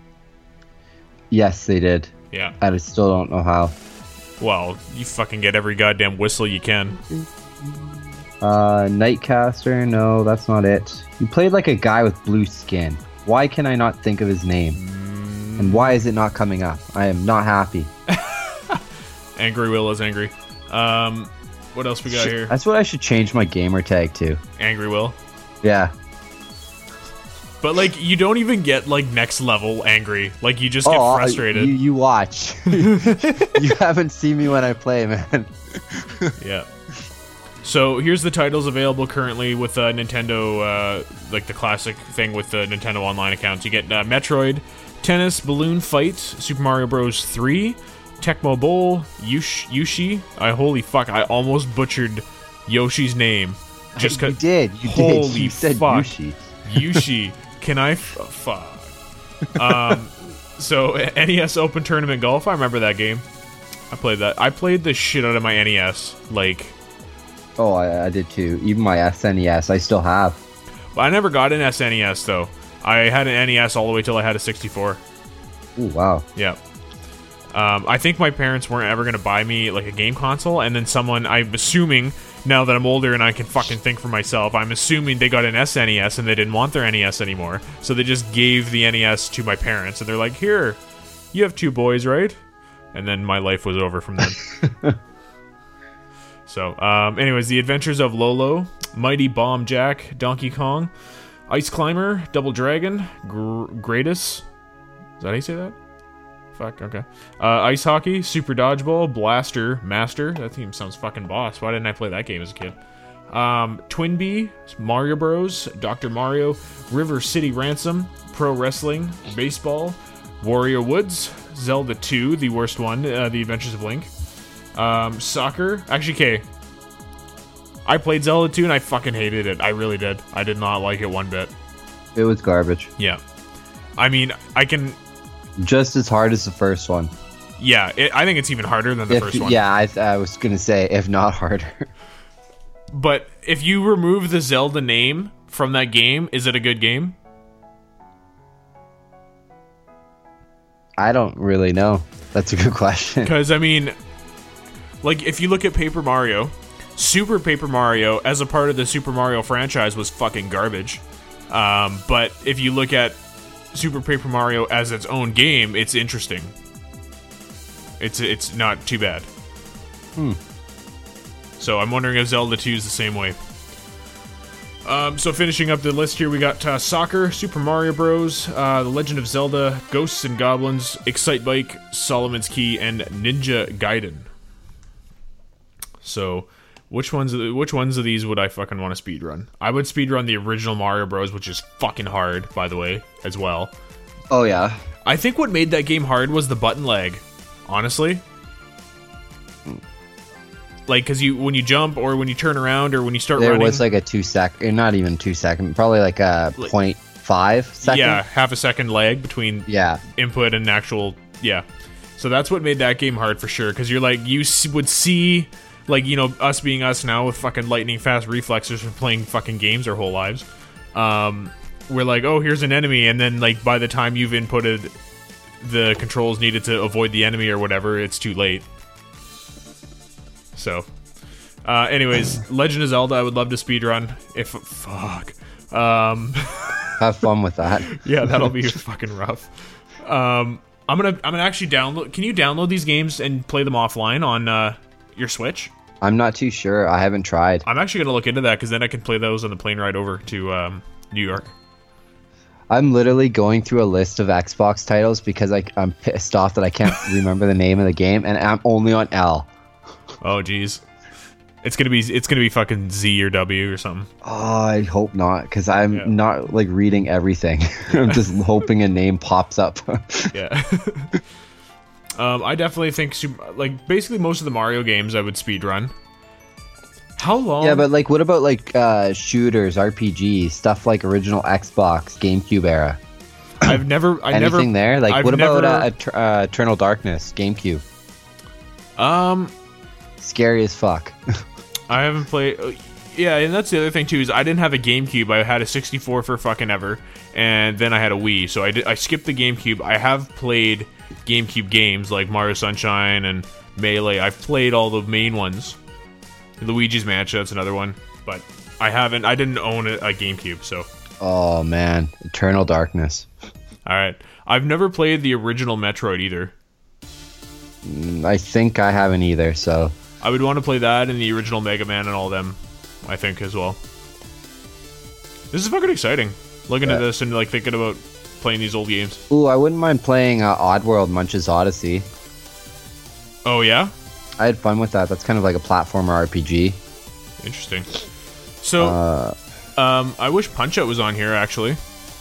Yes, they did. Yeah. I just still don't know how. Well, you fucking get every goddamn whistle you can. Uh, Nightcaster, no, that's not it. You played like a guy with blue skin. Why can I not think of his name? And why is it not coming up? I am not happy. Angry Will is angry. Um, what else we got here? That's what I should change my gamer tag to. Angry Will. Yeah. But like, you don't even get like next level angry. Like, you just get Oh, frustrated. You, you watch. You haven't seen me when I play, man. Yeah. So here's the titles available currently with uh, Nintendo, uh, like the classic thing with the Nintendo Online accounts. You get uh, Metroid, Tennis, Balloon Fight, Super Mario Bros. three, Tecmo Bowl, Yush- Yushi. I holy fuck! I almost butchered Yoshi's name. Just You cause, did. You holy did. You said fuck. Yushi. Yushi. Can I? F- fuck. Um. So N E S Open Tournament Golf. I remember that game. I played that. I played the shit out of my N E S. Like. Oh, I, I did too. Even my S N E S, I still have. Well, I never got an S N E S though. I had an N E S all the way till I had a sixty-four. Ooh, wow. Yeah. Um, I think my parents weren't ever going to buy me like a game console, and then someone, I'm assuming, now that I'm older and I can fucking think for myself, I'm assuming they got an S N E S and they didn't want their N E S anymore. So they just gave the N E S to my parents, and they're like, here, you have two boys, right? And then my life was over from then. So, um, anyways, The Adventures of Lolo, Mighty Bomb Jack, Donkey Kong, Ice Climber, Double Dragon, Gr- Greatus. Is that how you say that? Fuck, okay. Uh, Ice Hockey, Super Dodgeball, Blaster, Master. That team sounds fucking boss. Why didn't I play that game as a kid? Um, Twinbee, Mario Bros, Doctor Mario, River City Ransom, Pro Wrestling, Baseball, Warrior Woods, Zelda two, the worst one, uh, The Adventures of Link. Um, soccer. Actually, okay. I played Zelda two and I fucking hated it. I really did. I did not like it one bit. It was garbage. Yeah. I mean, I can... Just as hard as the first one. Yeah, it, I think it's even harder than the if, first one. Yeah, I, I was going to say, if not harder. But if you remove the Zelda name from that game, is it a good game? I don't really know. That's a good question. Because, I mean... Like, if you look at Paper Mario, Super Paper Mario, as a part of the Super Mario franchise, was fucking garbage. Um, but if you look at Super Paper Mario as its own game, it's interesting. It's it's not too bad. Hmm. So I'm wondering if Zelda two is the same way. Um, so finishing up the list here, we got uh, Soccer, Super Mario Bros., uh, The Legend of Zelda, Ghosts and Goblins, Excitebike, Solomon's Key, and Ninja Gaiden. So, which ones of the, which ones of these would I fucking want to speedrun? I would speedrun the original Mario Bros., which is fucking hard, by the way, as well. Oh, yeah. I think what made that game hard was the button lag, honestly. Like, because you when you jump, or when you turn around, or when you start there running... There was like a two second, not even two second, probably like a like, point five second. Yeah, half a second lag between yeah. input and actual... Yeah. So that's what made that game hard, for sure, because you're like, you would see... Like, you know, us being us now with fucking lightning fast reflexes from playing fucking games our whole lives. Um, we're like, oh, here's an enemy, and then, like, by the time you've inputted the controls needed to avoid the enemy or whatever, it's too late. So, uh, anyways, Legend of Zelda, I would love to speedrun. If, fuck. Um, Have fun with that. Yeah, that'll be fucking rough. Um, I'm gonna, I'm gonna actually download, can you download these games and play them offline on, uh, your Switch? I'm not too sure. I haven't tried. I'm actually going to look into that, because then I can play those on the plane ride over to um, New York. I'm literally going through a list of Xbox titles because I, I'm pissed off that I can't remember the name of the game, and I'm only on L. Oh, geez. It's gonna be it's gonna be fucking Z or W or something. Oh, I hope not, because I'm yeah. not like reading everything. I'm just hoping a name pops up. Yeah. Um, I definitely think, super, like, basically most of the Mario games I would speedrun. How long? Yeah, but, like, what about, like, uh, shooters, R P Gs, stuff like original Xbox, GameCube era? I've never... I Anything never, there? Like, I've what never, about uh, uh, Eternal Darkness, GameCube? Um... Scary as fuck. I haven't played... Uh, yeah, and that's the other thing, too, is I didn't have a GameCube. I had a sixty-four for fucking ever, and then I had a Wii, so I, did, I skipped the GameCube. I have played... GameCube games like Mario Sunshine and Melee. I've played all the main ones. Luigi's Mansion, that's another one. But I haven't, I didn't own a, a GameCube, so. Oh, man. Eternal Darkness. Alright. I've never played the original Metroid either. I think I haven't either, so. I would want to play that and the original Mega Man and all of them, I think, as well. This is fucking exciting. Looking yeah. at this and, like, thinking about playing these old games. Ooh, I wouldn't mind playing uh, Oddworld Munch's Odyssey. Oh, yeah? I had fun with that. That's kind of like a platformer R P G. Interesting. So, uh, um, I wish Punch-Out was on here, actually.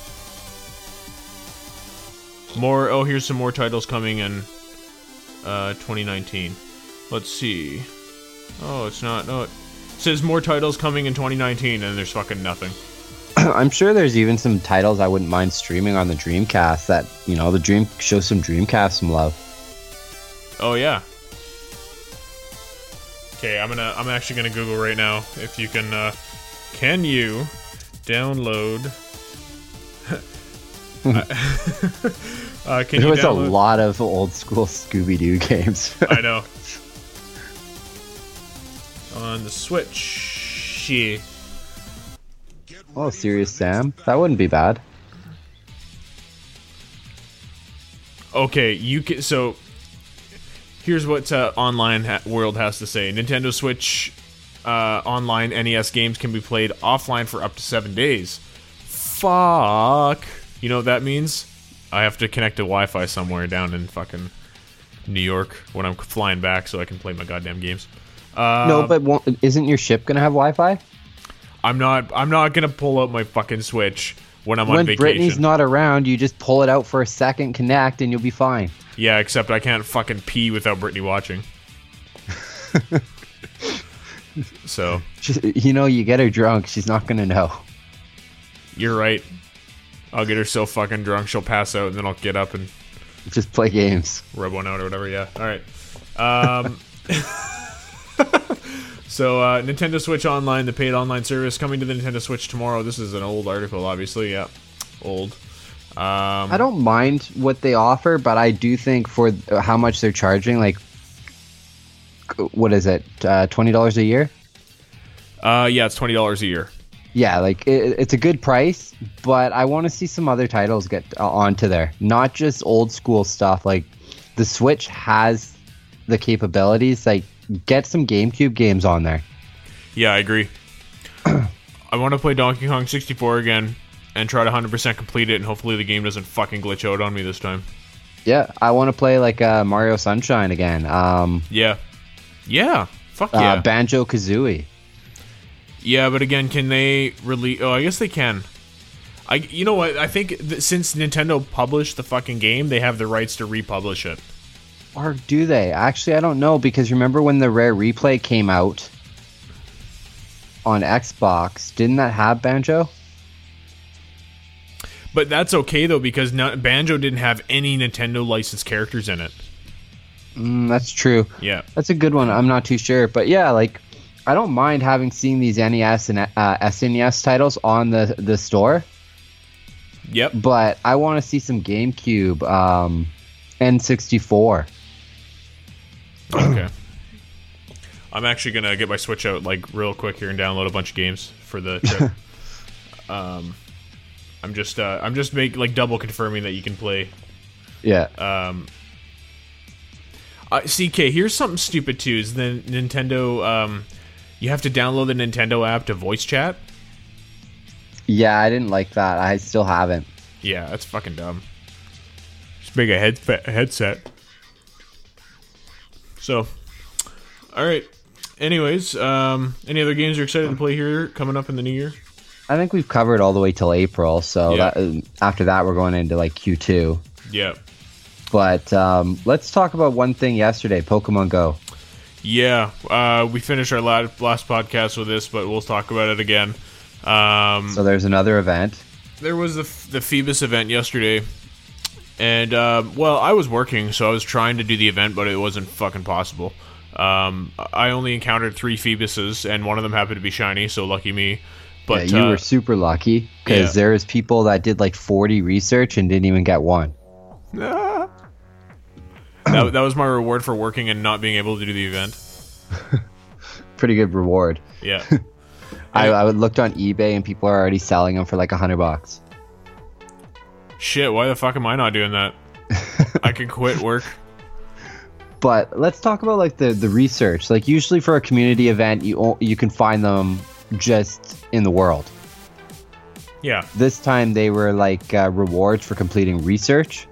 More, oh, here's some more titles coming in uh, twenty nineteen. Let's see. Oh, it's not, no, it says more titles coming in twenty nineteen, and there's fucking nothing. I'm sure there's even some titles I wouldn't mind streaming on the Dreamcast that, you know, the Dream show some Dreamcast some love. Oh yeah. Okay, I'm gonna I'm actually gonna Google right now if you can uh can you download uh, can there you was download- a lot of old school Scooby-Doo games. I know. On the Switch. Yeah. Oh, Serious Sam? That wouldn't be bad. Okay, you can. So here's what uh, Online ha- World has to say: Nintendo Switch uh, online N E S games can be played offline for up to seven days. Fuck. You know what that means? I have to connect to Wi-Fi somewhere down in fucking New York when I'm flying back, so I can play my goddamn games. Uh, no, but won't, isn't your ship gonna have Wi-Fi? I'm not. I'm not gonna pull out my fucking Switch when I'm when on vacation. Brittany's not around, you just pull it out for a second, connect, and you'll be fine. Yeah, except I can't fucking pee without Brittany watching. So, Just, you know, you get her drunk, she's not gonna know. you're right. I'll get her so fucking drunk she'll pass out, and then I'll get up and Just play games. rub one out or whatever. Yeah. All right. Um, so uh, Nintendo Switch Online, the paid online service, coming to the Nintendo Switch tomorrow. This is an old article, obviously. Yeah, old. Um, I don't mind what they offer, but I do think for how much they're charging, like, what is it, uh, twenty dollars a year? Uh, yeah, it's twenty dollars a year. Yeah, like, it, it's a good price, but I want to see some other titles get uh, onto there. Not just old school stuff. Like, the Switch has the capabilities. Like, get some GameCube games on there. Yeah, I agree. I want to play Donkey Kong sixty-four again and try to one hundred percent complete it, and hopefully the game doesn't fucking glitch out on me this time. Yeah, I want to play, like, uh, Mario Sunshine again. Um, Yeah. Yeah. Fuck uh, yeah. Banjo-Kazooie. Yeah, but again, can they release... Oh, I guess they can. I, you know what? I think th- since Nintendo published the fucking game, they have the rights to republish it. Or do they? Actually, I don't know, because remember when the Rare Replay came out on Xbox? Didn't that have Banjo? But that's okay, though, because no, Banjo didn't have any Nintendo licensed characters in it. Mm, that's true. Yeah. That's a good one. I'm not too sure. But yeah, like, I don't mind having seen these N E S and uh, S N E S titles on the, the store. Yep. But I want to see some GameCube, um, N sixty-four. Okay. I'm actually going to get my Switch out, like, real quick here and download a bunch of games for the trip. um... I'm just uh, I'm just make like double confirming that you can play. Yeah. Um. Uh, C K, here's something stupid too. Is the Nintendo um, you have to download the Nintendo app to voice chat? Yeah, I didn't like that. I still haven't. Yeah, that's fucking dumb. Just make a head headset. So, all right. Anyways, um, any other games you're excited to play here coming up in the new year? I think we've covered all the way till April, so Yeah. that, after that we're going into like Q two. Yeah. But um, let's talk about one thing yesterday, Pokemon Go. Yeah, uh, we finished our last, last podcast with this, but we'll talk about it again. Um, So there's another event. there was the the Phoebus event yesterday, and uh, well, I was working, so I was trying to do the event, but it wasn't fucking possible. Um, I only encountered three Phoebuses, and one of them happened to be shiny, so lucky me. But yeah, you uh, were super lucky because yeah. there was people that did like forty research and didn't even get one. ah. that, that was my reward for working and not being able to do the event. Pretty good reward. Yeah. I, I looked on eBay and people are already selling them for like a hundred bucks. Shit, why the fuck am I not doing that? I could quit work. But let's talk about like the, the research. Like usually for a community event, you o- you can find them just in the world. Yeah. This time they were like uh, rewards for completing research.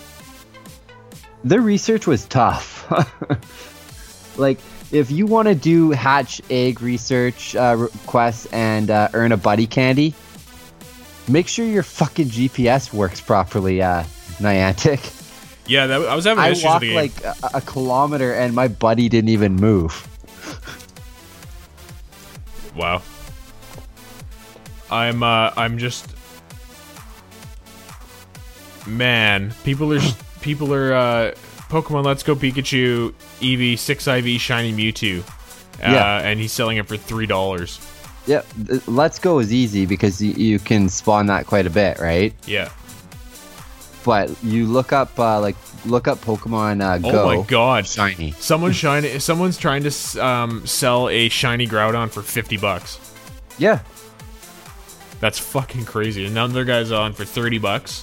The research was tough. Like if you want to do hatch egg research uh, requests and uh, earn a buddy candy, make sure your fucking G P S works properly, uh, Niantic. Yeah, that, I was having I issues with walked the game. like a, a kilometer and my buddy didn't even move. Wow. I'm uh I'm just man, people are people are uh Pokemon Let's Go Pikachu Eevee six I V Shiny Mewtwo. Uh, Yeah. and he's selling it for three dollars. Yeah, th- Let's Go is easy because y- you can spawn that quite a bit, right? Yeah. But you look up uh, like look up Pokemon uh, Go. Oh my god, shiny! Someone's shiny. Someone's trying to um, sell a shiny Groudon for fifty bucks. Yeah, that's fucking crazy. Another guy's on for thirty bucks,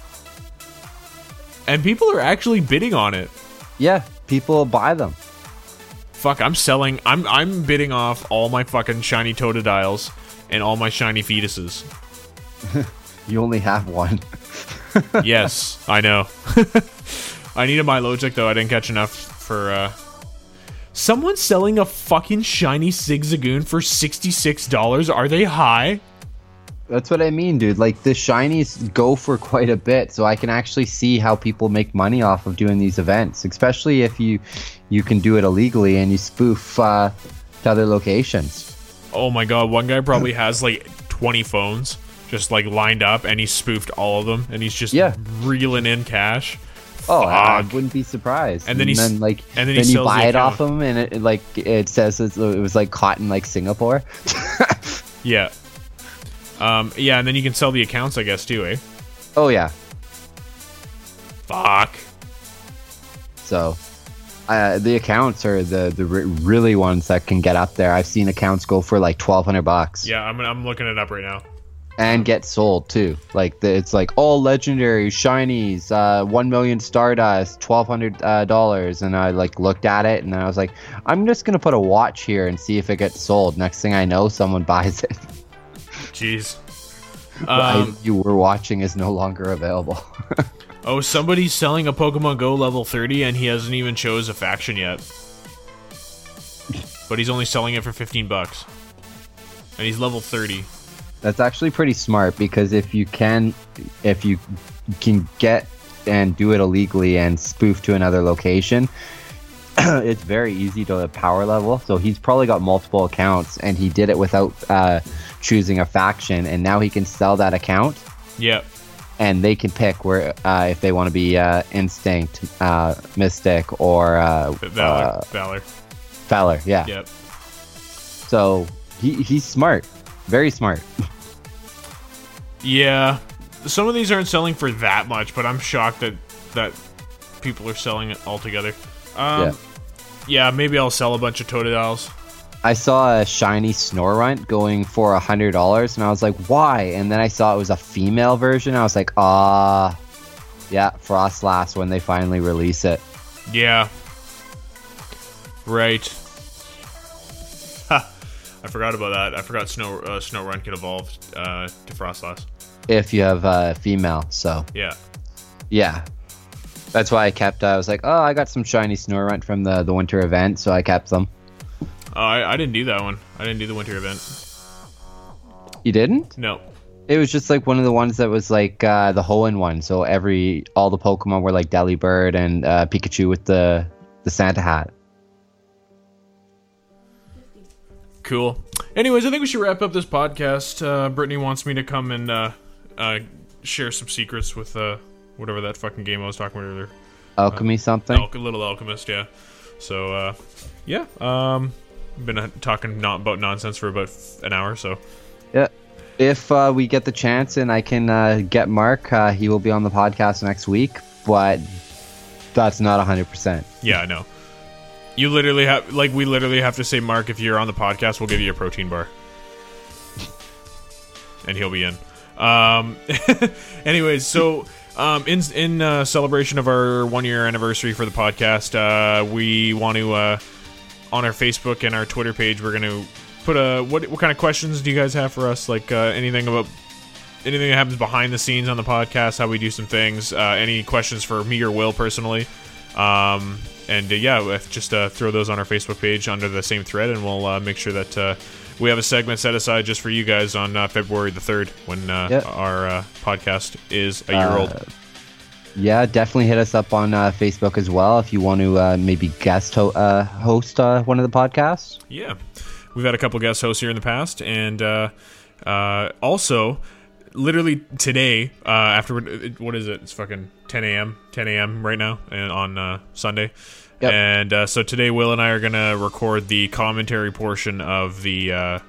and people are actually bidding on it. Yeah, people buy them. Fuck, I'm selling. I'm I'm bidding off all my fucking shiny Totodiles and all my shiny fetuses. You only have one. Yes, I know. I need a Milotic though. I didn't catch enough for. uh Someone's selling a fucking shiny Zigzagoon for sixty-six dollars. Are they high? That's what I mean, dude. Like, the shinies go for quite a bit, so I can actually see how people make money off of doing these events, especially if you you can do it illegally and you spoof uh, to other locations. Oh my god, one guy probably has like twenty phones just like lined up, and he spoofed all of them, and he's just yeah. reeling in cash. Oh, Fuck. I wouldn't be surprised. And then, and then like, and then, then you buy it off him, and it, it like it says it was like caught in like Singapore. Yeah. Um. Yeah, and then you can sell the accounts, I guess, too, eh? Oh yeah. Fuck. So, uh, the accounts are the the re- really ones that can get up there. I've seen accounts go for like twelve hundred bucks. Yeah, I'm I'm looking it up right now. And get sold too. Like the, it's like all legendary shinies, uh, one million Stardust, twelve hundred uh, dollars. And I like looked at it and I was like, I'm just gonna put a watch here and see if it gets sold. Next thing I know, someone buys it. Jeez. Um, you were watching is no longer available. Oh, somebody's selling a Pokemon Go level thirty and he hasn't even chose a faction yet. But he's only selling it for fifteen bucks. And he's level thirty. That's actually pretty smart, because if you can, if you can get and do it illegally and spoof to another location, it's very easy to power level. So he's probably got multiple accounts, and he did it without uh, choosing a faction, and now he can sell that account. Yep. And they can pick where uh, if they want to be uh, Instinct, uh, Mystic, or uh, Valor. Uh, Valor. Valor, yeah. Yep. So he he's smart, very smart. Yeah, some of these aren't selling for that much, but I'm shocked that that people are selling it altogether. Um, yeah. yeah, maybe I'll sell a bunch of Totodiles. I saw a shiny Snorunt going for a hundred dollars, and I was like, "Why?" And then I saw it was a female version. I was like, "Ah, yeah, Frostlass when they finally release it." Yeah. Right. Ha! I forgot about that. I forgot Snow uh, Snorunt could evolve uh, to Frostlass. If you have a uh, female, so yeah, yeah. That's why I kept. I was like, "Oh, I got some shiny Snorunt from the the winter event," so I kept them. Oh, I, I didn't do that one. I didn't do the winter event. You didn't? No. It was just like one of the ones that was like uh, the Hoenn one. So every all the Pokemon were like Delibird and uh, Pikachu with the the Santa hat. Cool. Anyways, I think we should wrap up this podcast. Uh, Brittany wants me to come and uh, uh, share some secrets with uh, whatever that fucking game I was talking about earlier. Alchemy uh, something? Al- Little Alchemist, yeah. So, uh, yeah. Um, been uh, talking not about nonsense for about an hour, so. Yeah. If uh, we get the chance and I can uh, get Mark, uh, he will be on the podcast next week, but that's not one hundred percent. Yeah, I know. You literally have, like, we literally have to say, Mark, if you're on the podcast, we'll give you a protein bar. And he'll be in. Um, anyways, so, um, in in uh, celebration of our one-year anniversary for the podcast, uh, we want to, uh, on our Facebook and our Twitter page, we're going to put a, what what kind of questions do you guys have for us? Like, uh, anything about, anything that happens behind the scenes on the podcast, how we do some things, uh, any questions for me or Will personally, um... And uh, yeah, just uh, throw those on our Facebook page under the same thread, and we'll uh, make sure that uh, we have a segment set aside just for you guys on uh, February the third, when uh, yep. our uh, podcast is a year uh, old. Yeah, definitely hit us up on uh, Facebook as well if you want to uh, maybe guest ho- uh, host uh, one of the podcasts. Yeah, we've had a couple guest hosts here in the past, and uh, uh, also, literally today, uh, after what is it? It's fucking ten a.m. ten a.m. right now, and on uh, Sunday. Yep. And uh, so today, Will and I are gonna record the commentary portion of the uh,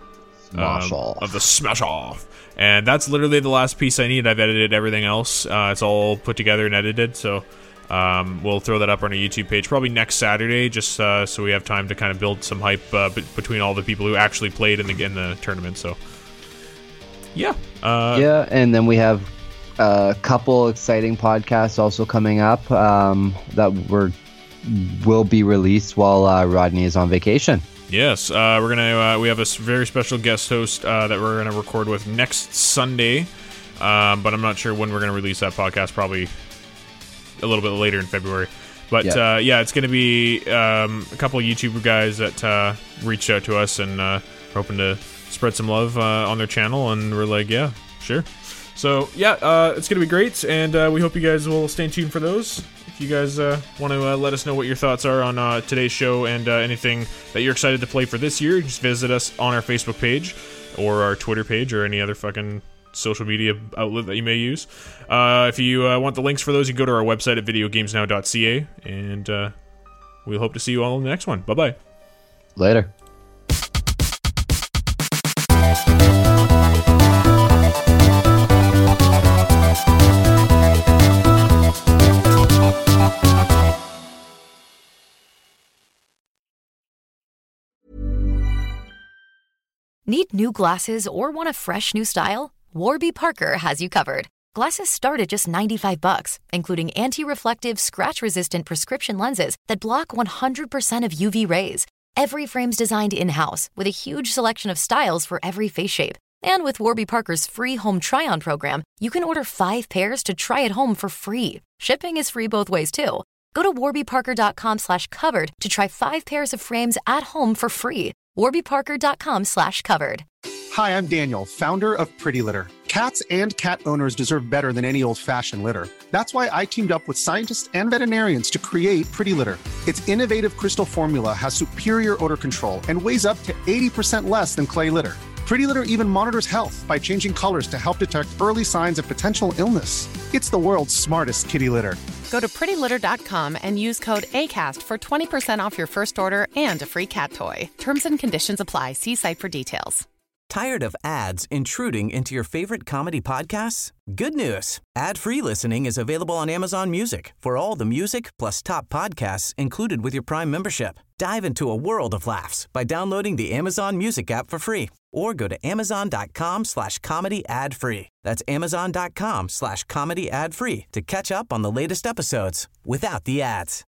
Smash um, off. of the Smash Off. And that's literally the last piece I need. I've edited everything else. Uh, it's all put together and edited, so um, we'll throw that up on our YouTube page probably next Saturday, just uh, so we have time to kind of build some hype uh, b- between all the people who actually played in the in the tournament. So, yeah. Uh, yeah, and then we have a couple exciting podcasts also coming up um, that were will be released while uh, Rodney is on vacation. Yes, uh, we're gonna. Uh, we have a s- very special guest host uh, that we're gonna record with next Sunday, um, but I'm not sure when we're gonna release that podcast. Probably a little bit later in February. But yeah, uh, yeah it's gonna be um, a couple of YouTuber guys that uh, reached out to us and uh, are hoping to spread some love uh, on their channel, and we're like, yeah, sure. So yeah, uh, it's gonna be great, and uh, we hope you guys will stay tuned for those. If you guys uh, want to uh, let us know what your thoughts are on uh, today's show and uh, anything that you're excited to play for this year, just visit us on our Facebook page or our Twitter page or any other fucking social media outlet that you may use. Uh, if you uh, want the links for those, you can go to our website at video games now dot c a, and uh, we'll hope to see you all in the next one. Bye-bye. Later. Need new glasses or want a fresh new style? Warby Parker has you covered. Glasses start at just ninety-five bucks, including anti-reflective, scratch-resistant prescription lenses that block one hundred percent of U V rays. Every frame's designed in-house with a huge selection of styles for every face shape. And with Warby Parker's free home try-on program, you can order five pairs to try at home for free. Shipping is free both ways, too. Go to warbyparker.com slash covered to try five pairs of frames at home for free. warbyparker.com slash covered. Hi, I'm Daniel, founder of Pretty Litter. Cats and cat owners deserve better than any old-fashioned litter. That's why I teamed up with scientists and veterinarians to create Pretty Litter. Its innovative crystal formula has superior odor control and weighs up to eighty percent less than clay litter. Pretty Litter even monitors health by changing colors to help detect early signs of potential illness. It's the world's smartest kitty litter. Go to pretty litter dot com and use code ACAST for twenty percent off your first order and a free cat toy. Terms and conditions apply. See site for details. Tired of ads intruding into your favorite comedy podcasts? Good news. Ad-free listening is available on Amazon Music for all the music plus top podcasts included with your Prime membership. Dive into a world of laughs by downloading the Amazon Music app for free or go to amazon.com slash comedy ad free. That's amazon.com slash comedy ad free to catch up on the latest episodes without the ads.